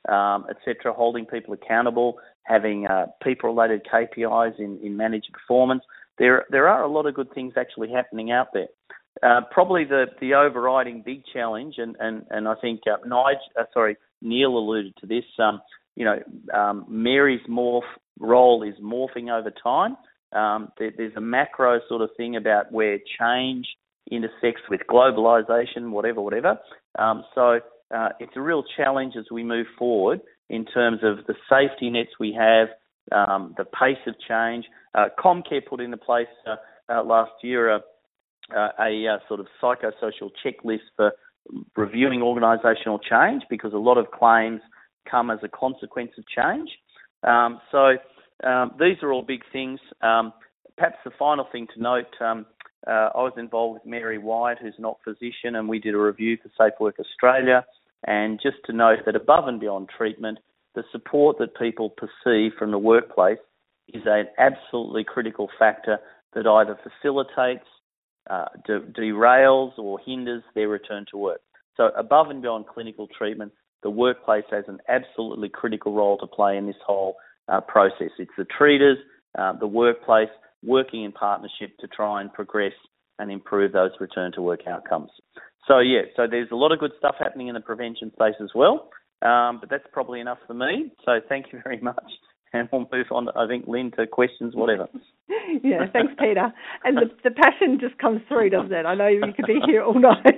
um, et cetera, holding people accountable, having uh, people-related K P Is in, in managed performance. There there are a lot of good things actually happening out there. Uh, probably the, the overriding big challenge, and, and, and I think uh, Nige, uh, sorry, Neil alluded to this, um, you know, um, Mary's morph role is morphing over time. Um, there, there's a macro sort of thing about where change intersects with globalisation, whatever, whatever. Um, so uh, it's a real challenge as we move forward in terms of the safety nets we have, um, the pace of change. Uh, Comcare put into place uh, uh, last year a, uh, a uh, sort of psychosocial checklist for reviewing organisational change, because a lot of claims come as a consequence of change. Um, so um, these are all big things. Um, perhaps the final thing to note, um, uh, I was involved with Mary Wyatt, who's an op physician, and we did a review for Safe Work Australia. And just to note that above and beyond treatment, the support that people perceive from the workplace is an absolutely critical factor that either facilitates, uh, de- derails or hinders their return to work. So above and beyond clinical treatment, the workplace has an absolutely critical role to play in this whole uh, process. It's the treaters, uh, the workplace, working in partnership to try and progress and improve those return to work outcomes. So yeah, so there's a lot of good stuff happening in the prevention space as well, um, but that's probably enough for me. So thank you very much. And we'll move on, I think, Lynn, to questions, whatever. Yeah, thanks, Peter. And the, the passion just comes through, doesn't it? I know you could be here all night.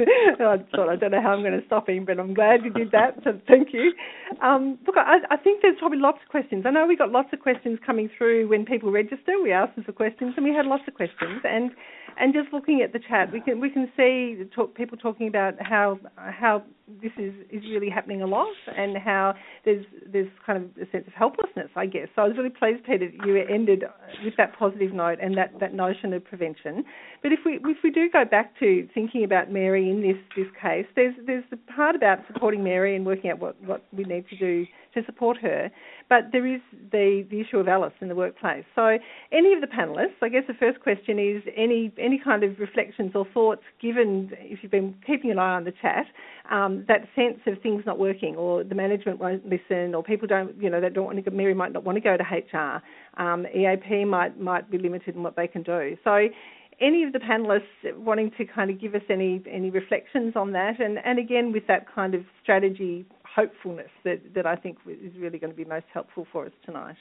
I thought, I don't know how I'm going to stop him, but I'm glad you did that, so thank you. Um, look, I, I think there's probably lots of questions. I know we got lots of questions coming through when people register. We asked them for questions, and we had lots of questions. And and just looking at the chat, we can we can see the talk, people talking about how how this is, is really happening a lot, and how there's there's kind of a sense of helplessness, I guess. So I was really pleased, Peter, that you ended with that positive note and that, that notion of prevention. But if we if we do go back to thinking about Mary in this, this case, there's there's the part about supporting Mary and working out what, what we need to do to support her. But there is the, the issue of Alice in the workplace. So any of the panellists, I guess the first question is any any kind of reflections or thoughts given, if you've been keeping an eye on the chat, um, that sense of things not working, or the management won't listen, or people don't, you know, they don't want to go, Mary might not want to go to H R, um, E A P might might be limited in what they can do. So any of the panellists wanting to kind of give us any any reflections on that, and, and again with that kind of strategy hopefulness that, that I think is really going to be most helpful for us tonight.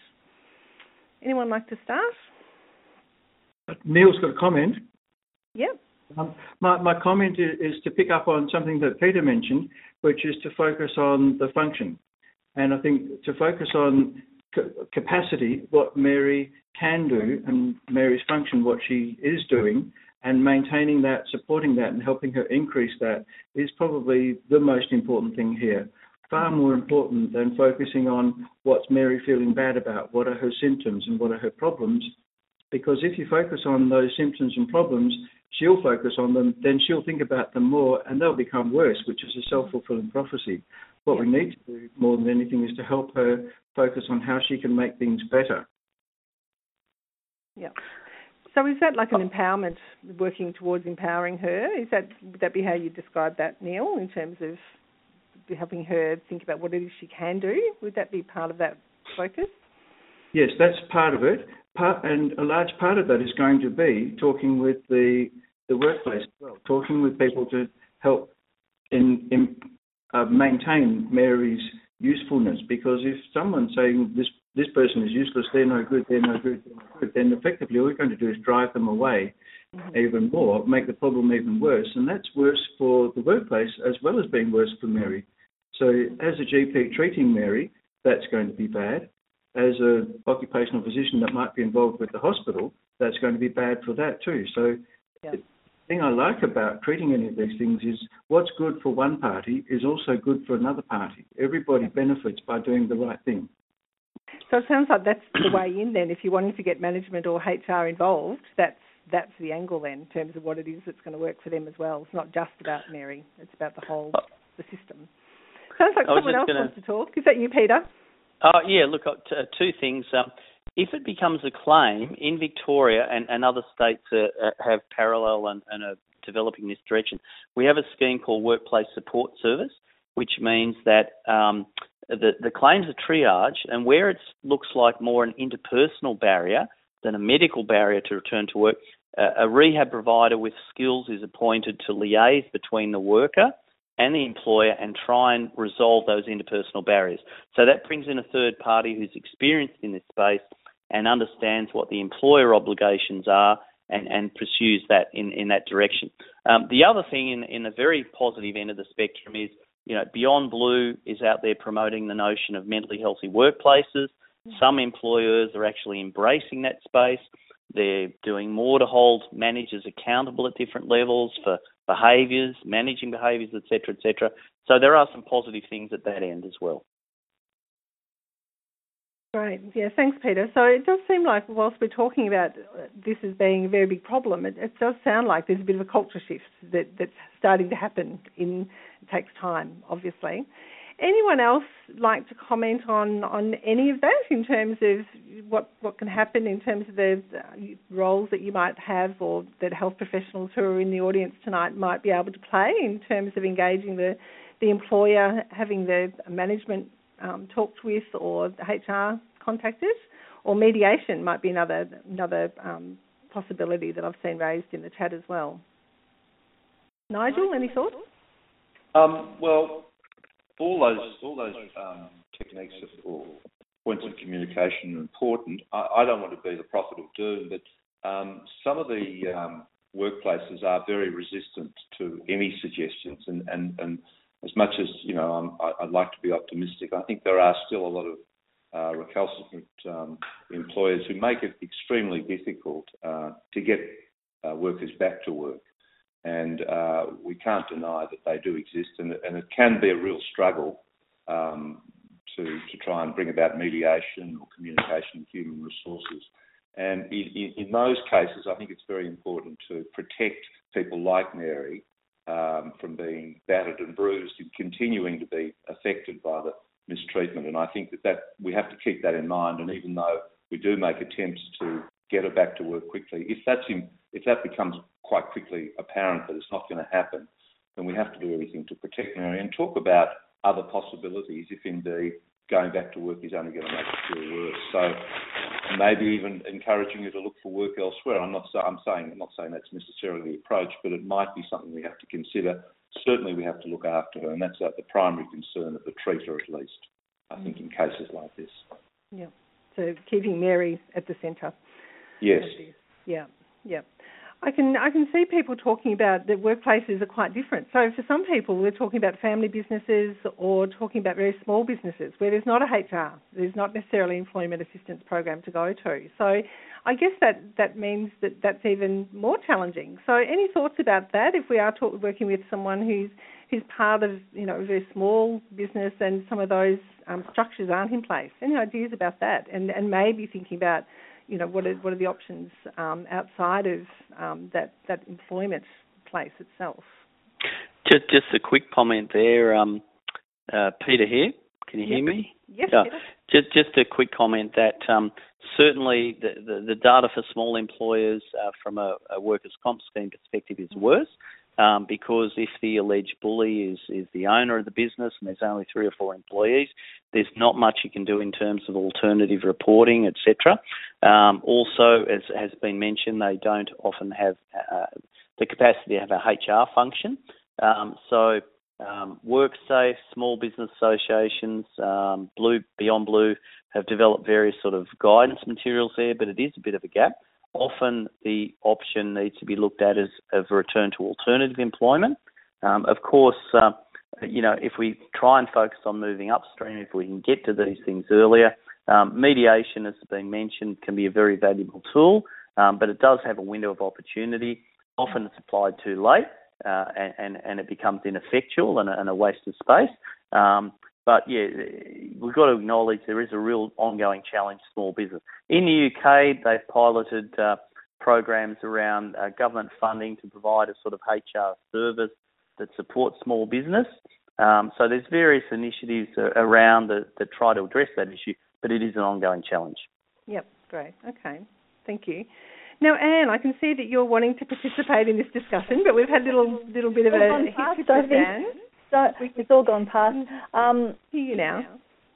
Anyone like to start? Neil's got a comment. Yep. Um, my, my comment is, is to pick up on something that Peter mentioned, which is to focus on the function. And I think to focus on c- capacity, what Mary can do, and Mary's function, what she is doing, and maintaining that, supporting that, and helping her increase that is probably the most important thing here. Far more important than focusing on what's Mary feeling bad about, what are her symptoms and what are her problems. Because if you focus on those symptoms and problems, she'll focus on them, then she'll think about them more, and they'll become worse, which is a self-fulfilling prophecy. What we need to do more than anything is to help her focus on how she can make things better. Yeah. So is that like an empowerment, working towards empowering her? Is that, would that be how you describe that, Neil, in terms of helping her think about what it is she can do? Would that be part of that focus? Yes, that's part of it. Part, and a large part of that is going to be talking with the the workplace as well, talking with people to help in, in uh, maintain Mary's usefulness. Because if someone's saying this this person is useless, they're no good, they're no good, they're no good, then effectively all we're going to do is drive them away mm-hmm. even more, make the problem even worse. And that's worse for the workplace as well as being worse for Mary. So as a G P treating Mary, that's going to be bad. As an occupational physician that might be involved with the hospital, that's going to be bad for that too. So yeah. The thing I like about treating any of these things is what's good for one party is also good for another party. Everybody benefits by doing the right thing. So it sounds like that's the way in then. If you're wanting to get management or H R involved, that's that's the angle then in terms of what it is that's going to work for them as well. It's not just about Mary. It's about the whole, the system. Sounds like someone else gonna... wants to talk. Is that you, Peter? Oh, yeah, look, uh, two things. Um, if it becomes a claim, in Victoria and, and other states uh, have parallel and, and are developing this direction, we have a scheme called Workplace Support Service, which means that um, the, the claims are triaged, and where it looks like more an interpersonal barrier than a medical barrier to return to work, uh, a rehab provider with skills is appointed to liaise between the worker and the employer and try and resolve those interpersonal barriers. So that brings in a third party who's experienced in this space and understands what the employer obligations are and, and pursues that in, in that direction. Um, the other thing in, in the very positive end of the spectrum is, you know, Beyond Blue is out there promoting the notion of mentally healthy workplaces. Some employers are actually embracing that space. They're doing more to hold managers accountable at different levels for behaviours, managing behaviours, et cetera, et cetera. So there are some positive things at that end as well. Great. Yeah, thanks, Peter. So it does seem like whilst we're talking about this as being a very big problem, it, it does sound like there's a bit of a culture shift that, that's starting to happen. In it takes time, obviously. Anyone else like to comment on, on any of that in terms of what, what can happen in terms of the roles that you might have or that health professionals who are in the audience tonight might be able to play in terms of engaging the, the employer, having the management um, talked with or the H R contacted, or mediation might be another, another um, possibility that I've seen raised in the chat as well. Nigel, any thoughts? Um, well, all those all those um, techniques or points of communication are important. I, I don't want to be the prophet of doom, but um, some of the um, workplaces are very resistant to any suggestions. And, and, and as much as, you know, I'm, I, I'd like to be optimistic, I think there are still a lot of uh, recalcitrant um, employers who make it extremely difficult uh, to get uh, workers back to work. And uh, we can't deny that they do exist, and, and it can be a real struggle um, to, to try and bring about mediation or communication with human resources. And in, in those cases, I think it's very important to protect people like Mary um, from being battered and bruised and continuing to be affected by the mistreatment. And I think that, that we have to keep that in mind. And even though we do make attempts to get her back to work quickly, if that's in, if that becomes quite quickly apparent that it's not going to happen, then we have to do everything to protect Mary and talk about other possibilities if indeed going back to work is only going to make it feel worse. So maybe even encouraging her to look for work elsewhere. I'm not I'm saying I'm not saying that's necessarily the approach, but it might be something we have to consider. Certainly we have to look after her, and that's uh, the primary concern of the treater at least, I think, in cases like this. Yeah. So keeping Mary at the centre. Yes. Yeah, yeah. I can I can see people talking about that workplaces are quite different. So for some people, we're talking about family businesses or talking about very small businesses where there's not a H R, there's not necessarily an employment assistance program to go to. So I guess that, that means that that's even more challenging. So any thoughts about that if we are talk, working with someone who's who's part of, you know, a very small business and some of those um, structures aren't in place? Any ideas about that? And and maybe thinking about, you know, what are, what are the options um, outside of um, that, that employment place itself? Just, just a quick comment there. Um, uh, Peter here. Can you yep. hear me? Yes, yeah. Peter. Just, just a quick comment that um, certainly the, the, the data for small employers uh, from a, a workers' comp scheme perspective is worse. Um, because if the alleged bully is, is the owner of the business and there's only three or four employees, there's not much you can do in terms of alternative reporting, et cetera. Um, also, as has been mentioned, they don't often have uh, the capacity to have a H R function. Um, so um, WorkSafe, small business associations, um, Blue Beyond Blue have developed various sort of guidance materials there, but it is a bit of a gap. Often the option needs to be looked at as a return to alternative employment. Um, of course, uh, you know, if we try and focus on moving upstream, if we can get to these things earlier, um, mediation, as has been mentioned, can be a very valuable tool, um, but it does have a window of opportunity. Often it's applied too late uh, and, and, and it becomes ineffectual and a, and a waste of space. Um, But, yeah, we've got to acknowledge there is a real ongoing challenge to small business. In the U K, they've piloted uh, programs around uh, government funding to provide a sort of H R service that supports small business. Um, so there's various initiatives around that, that try to address that issue, but it is an ongoing challenge. Yep, great. Okay, thank you. Now, Anne, I can see that you're wanting to participate in this discussion, but we've had a little, little bit of a hit with Anne. So it's all gone past. Um, hear you now.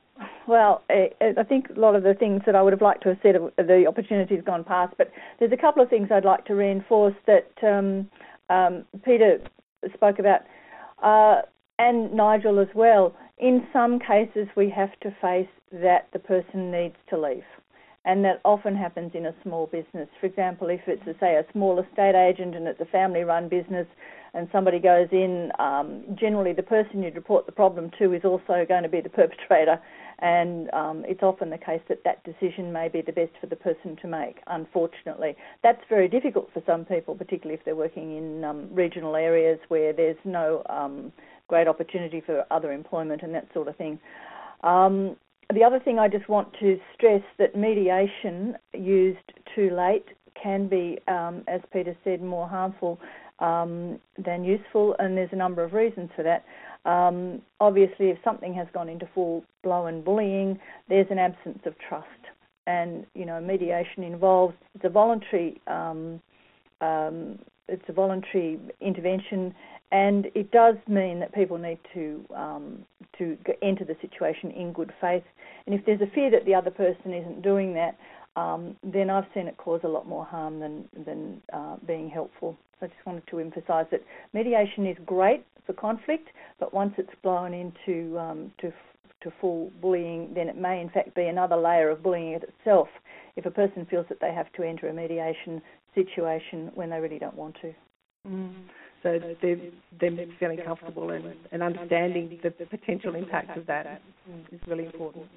Well, I think a lot of the things that I would have liked to have said, the opportunity's gone past, but there's a couple of things I'd like to reinforce that um, um, Peter spoke about, uh, and Nigel as well. In some cases, we have to face that the person needs to leave. And that often happens in a small business. For example, if it's, a, say, a small estate agent and it's a family-run business and somebody goes in, um, generally the person you'd report the problem to is also going to be the perpetrator, and um, it's often the case that that decision may be the best for the person to make, unfortunately. That's very difficult for some people, particularly if they're working in um, regional areas where there's no um, great opportunity for other employment and that sort of thing. Um, The other thing I just want to stress that mediation used too late can be, um, as Peter said, more harmful um, than useful, and there's a number of reasons for that. Um, obviously, if something has gone into full-blown bullying, there's an absence of trust, and you know, mediation involves it's a voluntary um, um, it's a voluntary intervention. And it does mean that people need to um, to enter the situation in good faith. And if there's a fear that the other person isn't doing that, um, then I've seen it cause a lot more harm than than uh, being helpful. So I just wanted to emphasise that mediation is great for conflict, but once it's blown into um, to to full bullying, then it may in fact be another layer of bullying in itself. If a person feels that they have to enter a mediation situation when they really don't want to. Mm. So they're, they're feeling comfortable and, and understanding the, the potential impact of that is really important.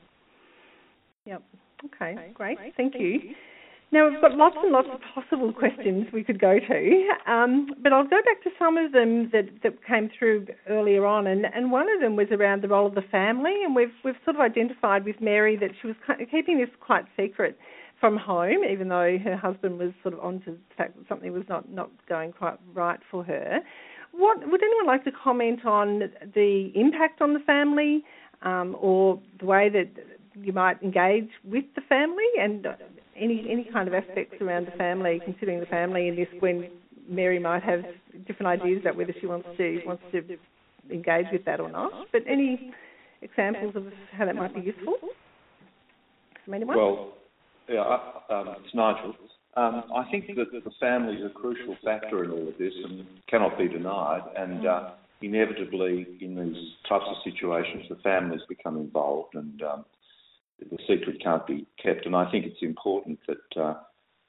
Yep. Okay, great. Thank you. Now, we've got lots and lots of possible questions we could go to, um, but I'll go back to some of them that, that came through earlier on, and, and one of them was around the role of the family, and we've, we've sort of identified with Mary that she was keeping this quite secret from home, even though her husband was sort of onto the fact that something was not, not going quite right for her. What would anyone like to comment on the impact on the family, um, or the way that you might engage with the family, and any any kind of aspects around the family, considering the family in this, when Mary might have different ideas about whether she wants to wants to engage with that or not? But any examples of how that might be useful from anyone? Well, Yeah, um, it's Nigel. Um, I think that the family is a crucial factor in all of this and cannot be denied. And uh, inevitably, in these types of situations, the families become involved, and um, the secret can't be kept. And I think it's important that uh,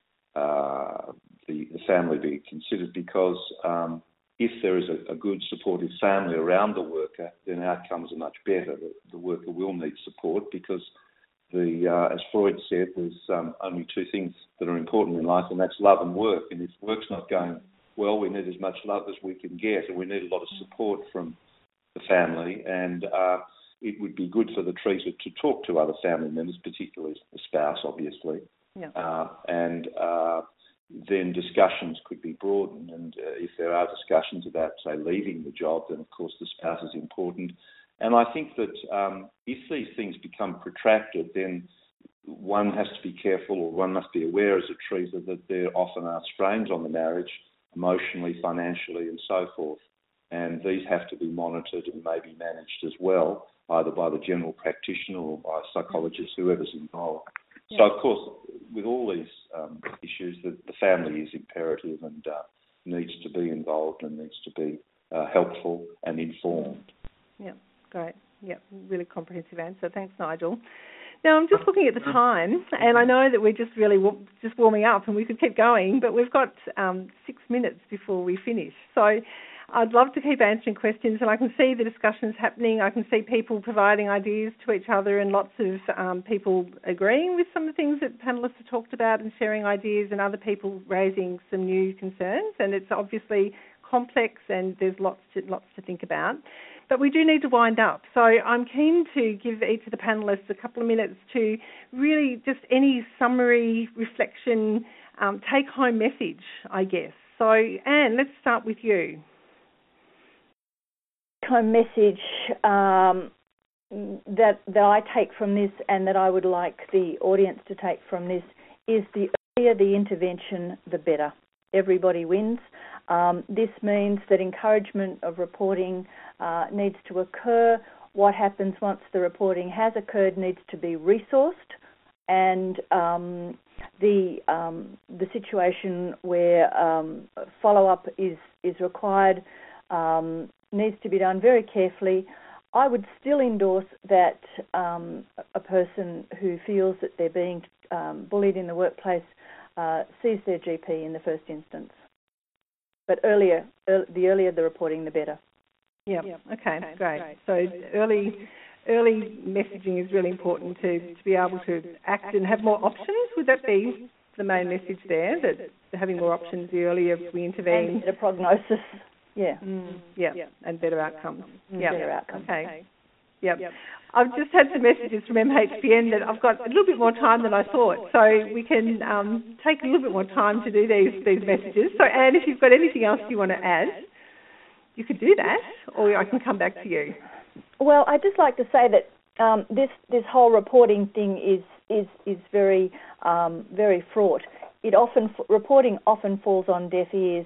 uh, the, the family be considered, because um, if there is a, a good, supportive family around the worker, then outcomes are much better. The, the worker will need support, because The, uh, as Freud said, there's um, only two things that are important in life, and that's love and work. And if work's not going well, we need as much love as we can get, and we need a lot of support from the family. And uh, it would be good for the treater to talk to other family members, particularly the spouse, obviously. Yeah. Uh, and uh, then discussions could be broadened. And uh, if there are discussions about, say, leaving the job, then, of course, the spouse is important. And I think that um, if these things become protracted, then one has to be careful, or one must be aware as a treater, that there often are strains on the marriage, emotionally, financially, and so forth. And these have to be monitored and maybe managed as well, either by the general practitioner or by psychologists, whoever's involved. Yeah. So, of course, with all these um, issues, the, the family is imperative and uh, needs to be involved and needs to be uh, helpful and informed. Yeah. Great. Yeah, really comprehensive answer. Thanks, Nigel. Now, I'm just looking at the time, and I know that we're just really w- just warming up, and we could keep going, but we've got um, six minutes before we finish. So I'd love to keep answering questions, and I can see the discussions happening. I can see people providing ideas to each other, and lots of um, people agreeing with some of the things that panellists have talked about and sharing ideas, and other people raising some new concerns. And it's obviously complex, and there's lots to, lots to think about. But we do need to wind up. So I'm keen to give each of the panellists a couple of minutes to really just any summary, reflection, um, take-home message, I guess. So, Anne, let's start with you. Take-home message um, that, that I take from this, and that I would like the audience to take from this, is the earlier the intervention, the better. Everybody wins. Um, this means that encouragement of reporting uh, needs to occur what happens once the reporting has occurred needs to be resourced, and um, the um, the situation where um, follow-up is, is required um, needs to be done very carefully. I would still endorse that um, a person who feels that they're being um, bullied in the workplace uh, sees their G P in the first instance. But earlier, er, the earlier the reporting, the better. Yeah. Okay, okay. Great. great. So early, early messaging is really important to, to be able to act and have more options. Would that be the main message there? That having more options the earlier we intervene, and better prognosis. Yeah. Mm, yeah. Yeah. And better outcomes. Mm, yeah. Better outcomes. Okay. okay. Yep. yep. I've just had some messages from M H P N that I've got a little bit more time than I thought, so we can um, take a little bit more time to do these these messages. So, Anne, if you've got anything else you want to add, you could do that, or I can come back to you. Well, I'd just like to say that um, this this whole reporting thing is is is very um, very fraught. It often reporting often falls on deaf ears.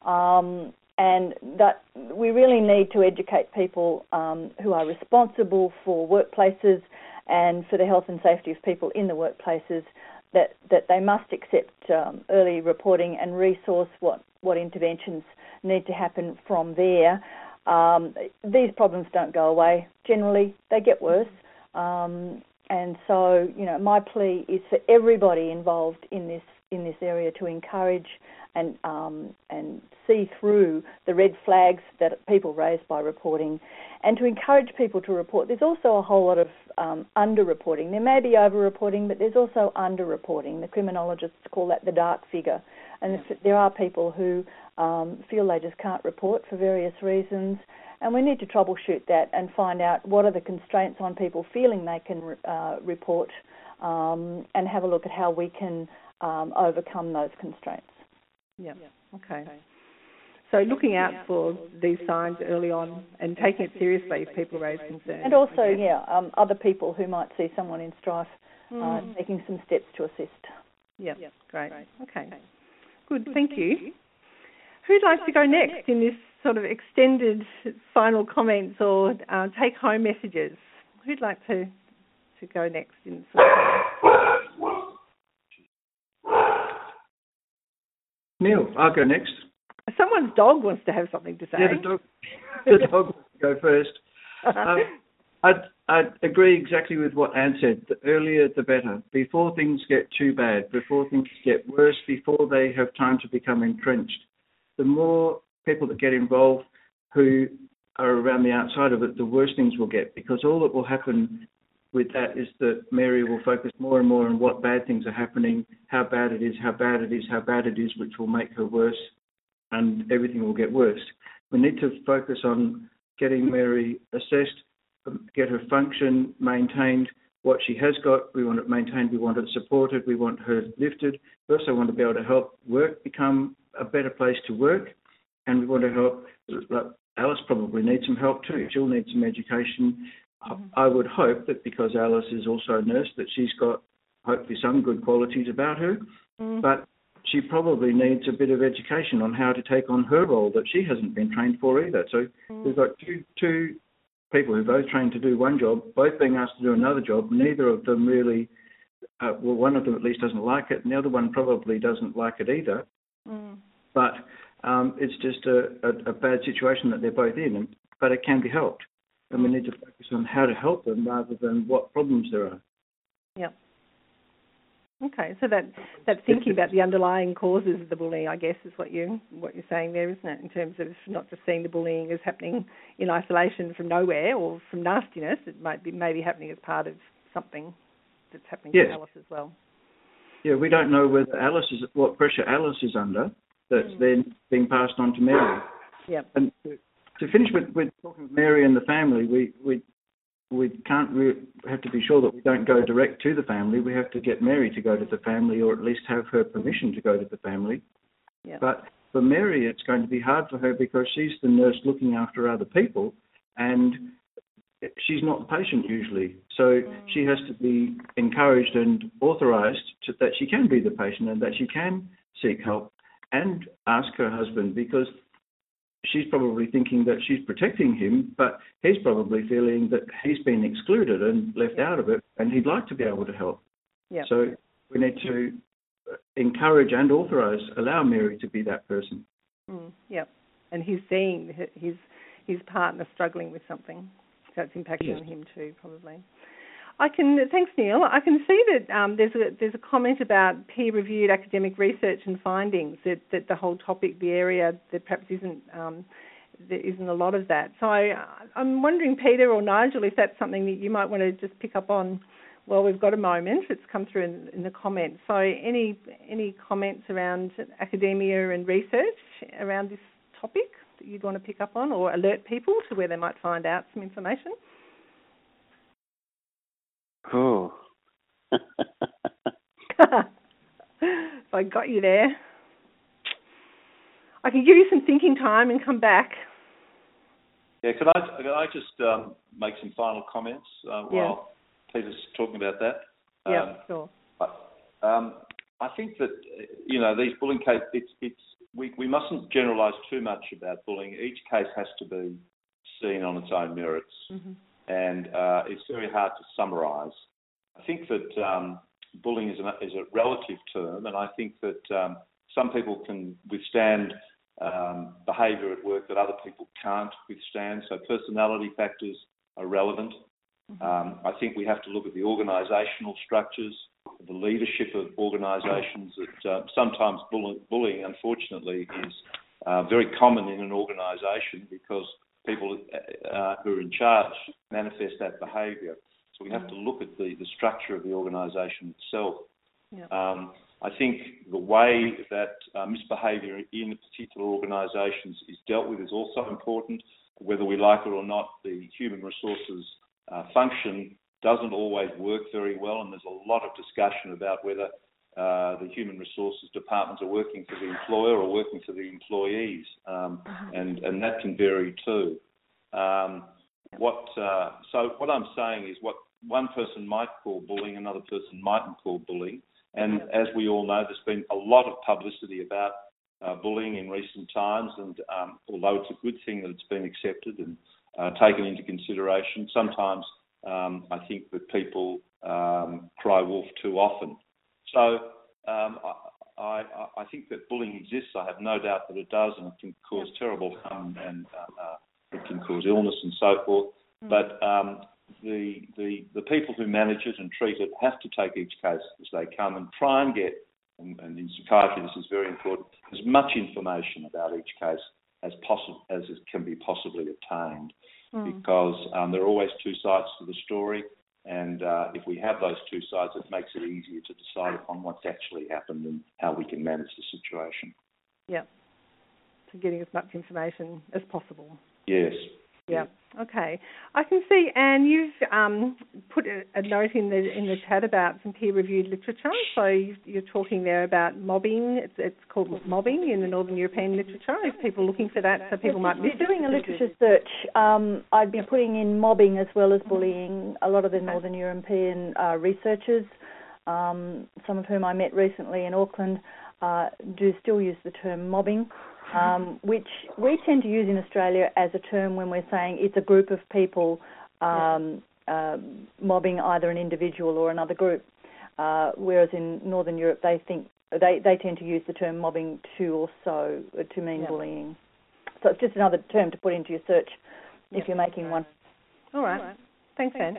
Um, And that we really need to educate people um, who are responsible for workplaces and for the health and safety of people in the workplaces that, that they must accept um, early reporting and resource what, what interventions need to happen from there. Um, these problems don't go away. Generally, they get worse. Um, and so, you know, my plea is for everybody involved in this in this area to encourage and um, and see through the red flags that people raise by reporting, and to encourage people to report. There's also a whole lot of um, under-reporting. There may be over-reporting, but there's also under-reporting. The criminologists call that the dark figure. And if there are people who um, feel they just can't report for various reasons, and we need to troubleshoot that and find out what are the constraints on people feeling they can uh, report, um, and have a look at how we can um, overcome those constraints. Yeah. Okay. So looking out for these signs early on and taking it seriously if people raise concerns. And also, yeah, um, other people who might see someone in strife, mm. uh, taking some steps to assist. Yeah. Yep. Great. Okay. Good. Thank you. Who'd like to go next in this sort of extended final comments or uh, take-home messages? Who'd like to to go next in sort of Neil, I'll go next. Someone's dog wants to have something to say. Yeah, the dog, the dog wants to go first. Um, I'd, I'd agree exactly with what Anne said. The earlier, the better. Before things get too bad, before things get worse, before they have time to become entrenched, the more people that get involved who are around the outside of it, the worse things will get, because all that will happen with that is that Mary will focus more and more on what bad things are happening, how bad it is, how bad it is, how bad it is, which will make her worse, and everything will get worse. We need to focus on getting Mary assessed, get her function maintained, what she has got, we want it maintained, we want it supported, we want her lifted. We also want to be able to help work become a better place to work, and we want to help, like Alice probably needs some help too. She'll need some education. Mm-hmm. I would hope that because Alice is also a nurse, that she's got hopefully some good qualities about her, mm-hmm. but she probably needs a bit of education on how to take on her role that she hasn't been trained for either. So mm-hmm. we've got two two people who both trained to do one job, both being asked to do another job. Neither of them really, uh, well, one of them at least doesn't like it, and the other one probably doesn't like it either. Mm. But um, it's just a, a, a bad situation that they're both in, and, but it can be helped. And we need to focus on how to help them rather than what problems there are. Yeah. Okay, so that that thinking about the underlying causes of the bullying, I guess, is what you what you're saying there, isn't it? In terms of not just seeing the bullying as happening in isolation from nowhere or from nastiness, it might be maybe happening as part of something that's happening yes. to Alice as well. Yeah, we don't know whether Alice is what pressure Alice is under that's mm. then being passed on to Mary. Yeah. And to, to finish with, with talking with Mary and the family, we we. We can't. We have to be sure that we don't go direct to the family. We have to get Mary to go to the family, or at least have her permission to go to the family. Yeah. But for Mary, it's going to be hard for her because she's the nurse looking after other people, and she's not the patient usually. So mm. she has to be encouraged and authorised to, that she can be the patient and that she can seek help and ask her husband, because she's probably thinking that she's protecting him, but he's probably feeling that he's been excluded and left yeah. out of it, and he'd like to be able to help. Yeah. So we need to encourage and authorise, allow Mary to be that person. Mm, yeah, and he's seeing his his partner struggling with something, so it's impacting Yes. on him too, probably. I can thanks, Neil. I can see that um, there's a there's a comment about peer-reviewed academic research and findings. That, that the whole topic, the area, that perhaps isn't um, there isn't a lot of that. So I, I'm wondering, Peter or Nigel, if that's something that you might want to just pick up on. Well, we've got a moment. It's come through in, in the comments. So any any comments around academia and research around this topic that you'd want to pick up on, or alert people to where they might find out some information? Oh. I got you there. I can give you some thinking time and come back. Yeah, could I, could I just um, make some final comments uh, yeah. while Peter's talking about that? Yeah, um, sure. Um, I think that, you know, these bullying cases, it's, it's, we, we mustn't generalise too much about bullying. Each case has to be seen on its own merits, mm-hmm. and uh, it's very hard to summarise. I think that um, bullying is, an, is a relative term, and I think that um, some people can withstand um, behaviour at work that other people can't withstand, so personality factors are relevant. Mm-hmm. Um, I think we have to look at the organisational structures, the leadership of organisations. That uh, sometimes bully, bullying, unfortunately, is uh, very common in an organisation because people uh, who are in charge manifest that behaviour. So we have to look at the, the structure of the organisation itself. Yeah. Um, I think the way that uh, misbehaviour in particular organisations is dealt with is also important. Whether we like it or not, the human resources uh, function doesn't always work very well, and there's a lot of discussion about whether uh, the human resources departments are working for the employer or working for the employees, um, and, and that can vary too. Um, what uh, so what I'm saying is what one person might call bullying, another person mightn't call bullying, and as we all know, there's been a lot of publicity about uh, bullying in recent times, and um, although it's a good thing that it's been accepted and uh, taken into consideration, sometimes Um, I think that people um, cry wolf too often. So um, I, I, I think that bullying exists. I have no doubt that it does, and it can cause terrible harm, and uh, uh, it can cause illness and so forth. Mm. But um, the, the the people who manage it and treat it have to take each case as they come and try and get, and, and in psychiatry this is very important, as much information about each case as possible as it can be possibly obtained. Because um, there are always two sides to the story, and uh, if we have those two sides, it makes it easier to decide upon what's actually happened and how we can manage the situation. Yeah. So getting as much information as possible. Yes. Yeah. Okay. I can see, Anne, you've um, put a, a note in the in the chat about some peer-reviewed literature. So you've, you're talking there about mobbing. It's, it's called mobbing in the Northern European literature. If people are looking for that, so people might miss it. If you're doing a literature search, um, I'd be putting in mobbing as well as bullying. A lot of the Northern European uh, researchers, um, some of whom I met recently in Auckland, uh, do still use the term mobbing. Um, which we tend to use in Australia as a term when we're saying it's a group of people um, uh, mobbing either an individual or another group, uh, whereas in Northern Europe they think they, they tend to use the term mobbing to also to mean yeah. bullying. So it's just another term to put into your search if yeah. you're making one. All right. All right. Thanks, Anne.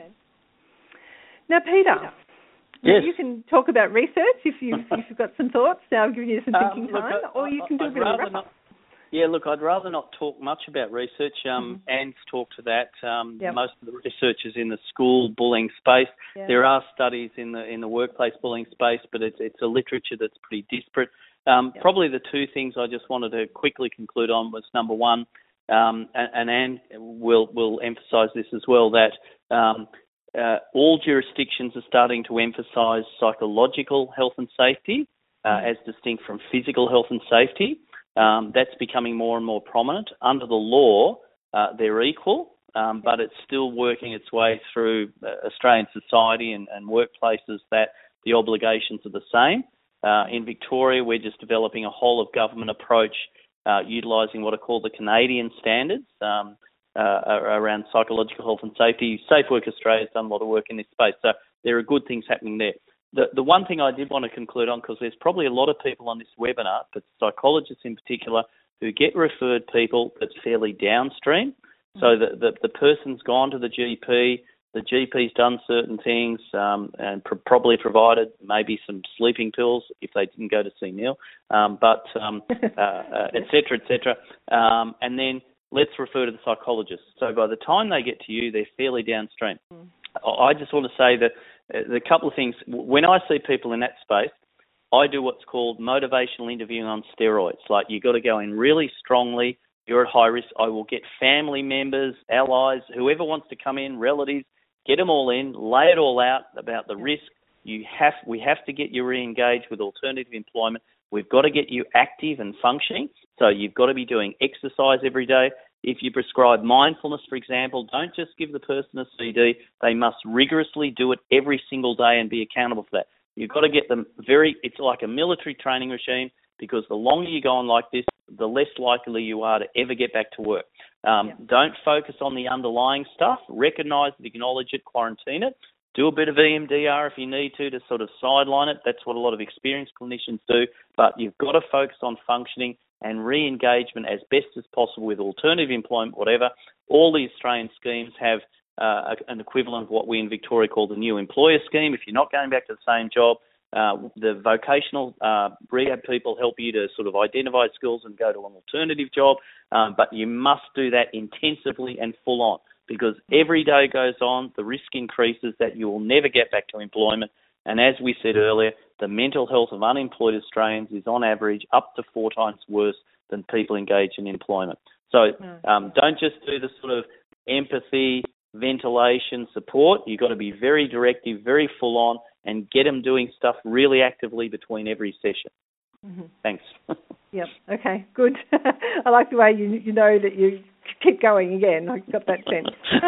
Now, Peter. Peter. Yes. You can talk about research if you've, if you've got some thoughts. Now I've given you some thinking um, look, time, I, or you can do I'd a bit of a wrap-up. Yeah, look, I'd rather not talk much about research. Um, mm-hmm. Anne's talked to that. Um, yep. Most of the research is in the school bullying space. Yeah. There are studies in the in the workplace bullying space, but it's it's a literature that's pretty disparate. Um, yep. Probably the two things I just wanted to quickly conclude on was number one, um, and, and Anne will will emphasise this as well, that um, uh, all jurisdictions are starting to emphasise psychological health and safety uh, mm-hmm. as distinct from physical health and safety. Um, that's becoming more and more prominent. Under the law, uh, they're equal, um, but it's still working its way through uh, Australian society and, and workplaces that the obligations are the same. Uh, in Victoria, we're just developing a whole of government approach uh, utilising what are called the Canadian standards um, uh, around psychological health and safety. Safe Work Australia has done a lot of work in this space, so there are good things happening there. The, the one thing I did want to conclude on, because there's probably a lot of people on this webinar, but psychologists in particular, who get referred people that's fairly downstream. Mm-hmm. So the, the, the person's gone to the G P, the G P's done certain things um, and pr- probably provided maybe some sleeping pills if they didn't go to see Neil, um, but um, uh, uh, et cetera, et cetera. Um, and then let's refer to the psychologist. So by the time they get to you, they're fairly downstream. Mm. I just want to say that uh, the couple of things. When I see people in that space, I do what's called motivational interviewing on steroids. Like, you've got to go in really strongly. You're at high risk. I will get family members, allies, whoever wants to come in, relatives, get them all in, lay it all out about the risk. You have, we have to get you re-engaged with alternative employment. We've got to get you active and functioning. So you've got to be doing exercise every day. If you prescribe mindfulness, for example, don't just give the person a C D. They must rigorously do it every single day and be accountable for that. You've got to get them very, it's like a military training regime, because the longer you go on like this, the less likely you are to ever get back to work. Um, yeah. Don't focus on the underlying stuff. Recognise it, acknowledge it, quarantine it. Do a bit of E M D R if you need to, to sort of sideline it. That's what a lot of experienced clinicians do. But you've got to focus on functioning and re-engagement as best as possible with alternative employment, whatever. All the Australian schemes have uh, an equivalent of what we in Victoria call the new employer scheme. If you're not going back to the same job, uh, the vocational uh, rehab people help you to sort of identify skills and go to an alternative job. Um, but you must do that intensively and full on, because every day goes on, the risk increases that you will never get back to employment. And as we said earlier, the mental health of unemployed Australians is on average up to four times worse than people engaged in employment. So um, don't just do the sort of empathy, ventilation, support. You've got to be very directive, very full on, and get them doing stuff really actively between every session. Mm-hmm. Thanks. Yep. Okay, good. I like the way you you know that you keep going again. I got that sense.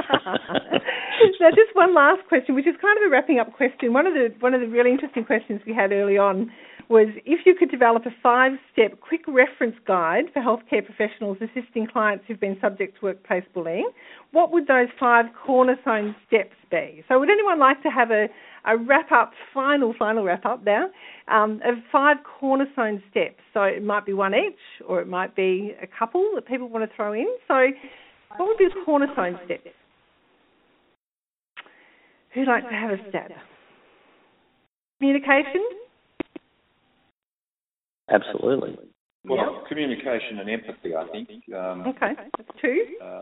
Now, just one last question, which is kind of a wrapping up question. One of the one of the really interesting questions we had early on was, if you could develop a five-step quick reference guide for healthcare professionals assisting clients who've been subject to workplace bullying, what would those five cornerstone steps be? So would anyone like to have a, a wrap-up, final, final wrap-up now, um, of five cornerstone steps? So it might be one each, or it might be a couple that people want to throw in. So what would be the cornerstone steps? Who'd like to have a stab? Communication? Absolutely. Well, yep. Communication and empathy, I think. Um, okay, that's two. Uh,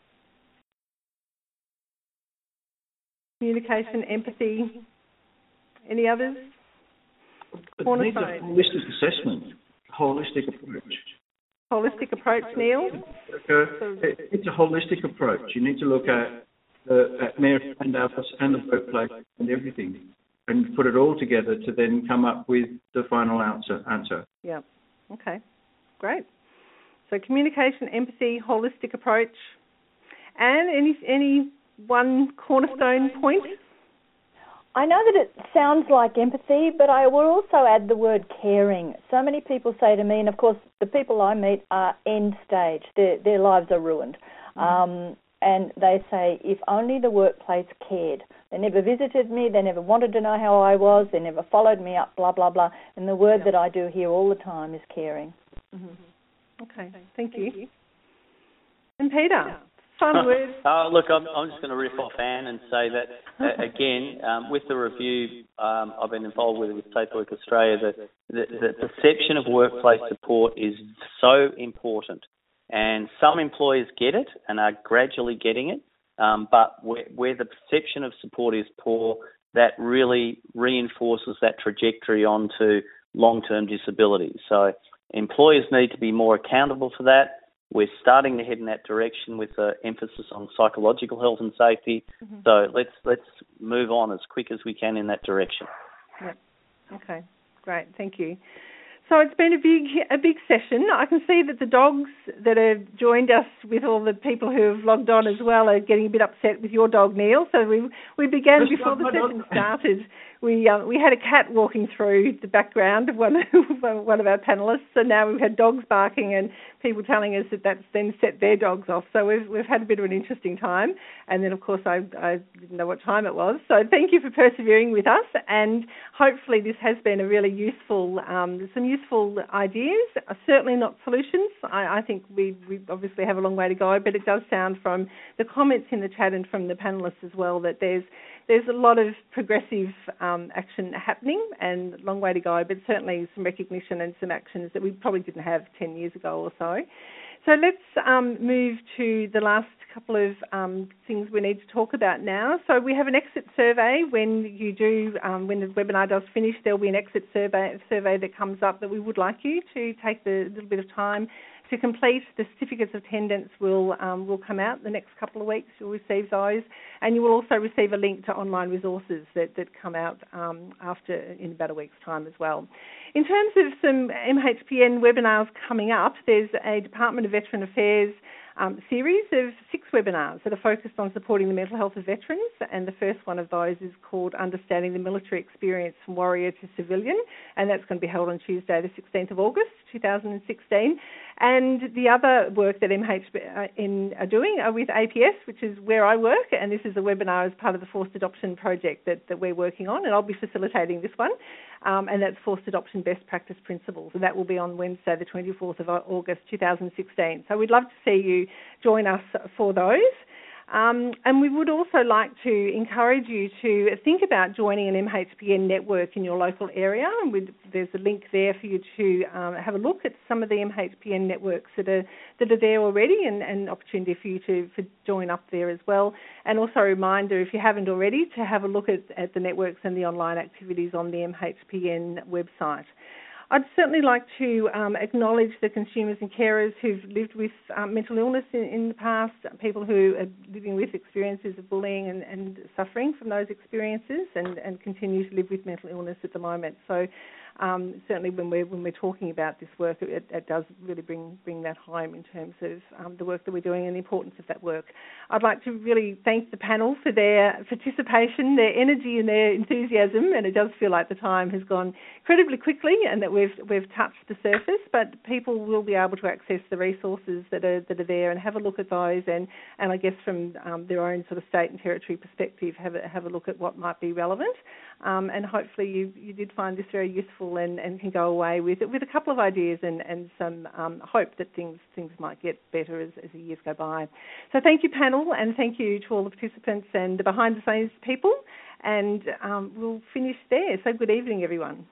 Communication, empathy. Any others? It needs a holistic assessment, holistic approach. Holistic approach, Neil? It's a holistic approach. You need to look at the at merit and others and the workplace and everything, and put it all together to then come up with the final answer. answer. Yeah. Okay. Great. So communication, empathy, holistic approach, and any any one cornerstone point? I know that it sounds like empathy, but I will also add the word caring. So many people say to me, and of course the people I meet are end stage. Their, their lives are ruined. Mm-hmm. Um, and they say, if only the workplace cared. They never visited me, they never wanted to know how I was, they never followed me up, blah, blah, blah. And the word yeah. that I do hear all the time is caring. Mm-hmm. Okay, thank you. And Peter, final word. Uh, look, I'm, I'm just going to riff off Anne and say that, uh, again, um, with the review um, I've been involved with with Safe Work Australia, the, the, the perception of workplace support is so important. And some employers get it and are gradually getting it, um, but where, where the perception of support is poor, that really reinforces that trajectory onto long-term disability. So employers need to be more accountable for that. We're starting to head in that direction with an emphasis on psychological health and safety. Mm-hmm. So let's let's move on as quick as we can in that direction. Yep. Okay. Great. Thank you. So it's been a big a big session. I can see that the dogs that have joined us with all the people who have logged on as well are getting a bit upset with your dog, Neil. So we we began before the session started we uh, we had a cat walking through the background of one of one of our panellists, and now we've had dogs barking and people telling us that that's then set their dogs off. So we've we've had a bit of an interesting time. And then, of course, I, I didn't know what time it was. So thank you for persevering with us, and hopefully this has been a really useful, um, some useful ideas. Uh, certainly not solutions. I, I think we, we obviously have a long way to go, but it does sound from the comments in the chat and from the panellists as well that there's there's a lot of progressive um, action happening and long way to go, but certainly some recognition and some actions that we probably didn't have ten years ago or so. So let's um, move to the last couple of um, things we need to talk about now. So we have an exit survey. When you do, um, when the webinar does finish, there will be an exit survey survey that comes up that we would like you to take the little bit of time to complete. The certificates of attendance will um, will come out the next couple of weeks. You'll receive those, and you will also receive a link to online resources that, that come out um, after in about a week's time as well. In terms of some M H P N webinars coming up, there's a Department of Veteran Affairs Um, series of six webinars that are focused on supporting the mental health of veterans, and the first one of those is called Understanding the Military Experience from Warrior to Civilian, and that's going to be held on Tuesday the sixteenth of August two thousand sixteen. And the other work that M H P N are doing are with A P S, which is where I work, and this is a webinar as part of the Forced Adoption project that, that we're working on, and I'll be facilitating this one, um, and that's Forced Adoption Best Practice Principles, and that will be on Wednesday the twenty-fourth of August two thousand sixteen. So we'd love to see you join us for those. Um, and we would also like to encourage you to think about joining an M H P N network in your local area. And we'd, there's a link there for you to um, have a look at some of the M H P N networks that are that are there already, and an opportunity for you to for join up there as well. And also a reminder, if you haven't already, to have a look at, at the networks and the online activities on the M H P N website. I'd certainly like to um, acknowledge the consumers and carers who've lived with um, mental illness in, in the past, people who are living with experiences of bullying and, and suffering from those experiences, and, and continue to live with mental illness at the moment. So um, certainly when we're, when we're talking about this work, it, it does really bring, bring that home in terms of um, the work that we're doing and the importance of that work. I'd like to really thank the panel for their participation, their energy and their enthusiasm, and it does feel like the time has gone incredibly quickly and that we've we've touched the surface, but people will be able to access the resources that are that are there and have a look at those, and, and I guess from um, their own sort of state and territory perspective, have a, have a look at what might be relevant. Um, and hopefully you, you did find this very useful and, and can go away with with a couple of ideas and, and some um, hope that things things might get better as, as the years go by. So thank you, panel, and thank you to all the participants and the behind-the-scenes people, and um, we'll finish there. So good evening, everyone.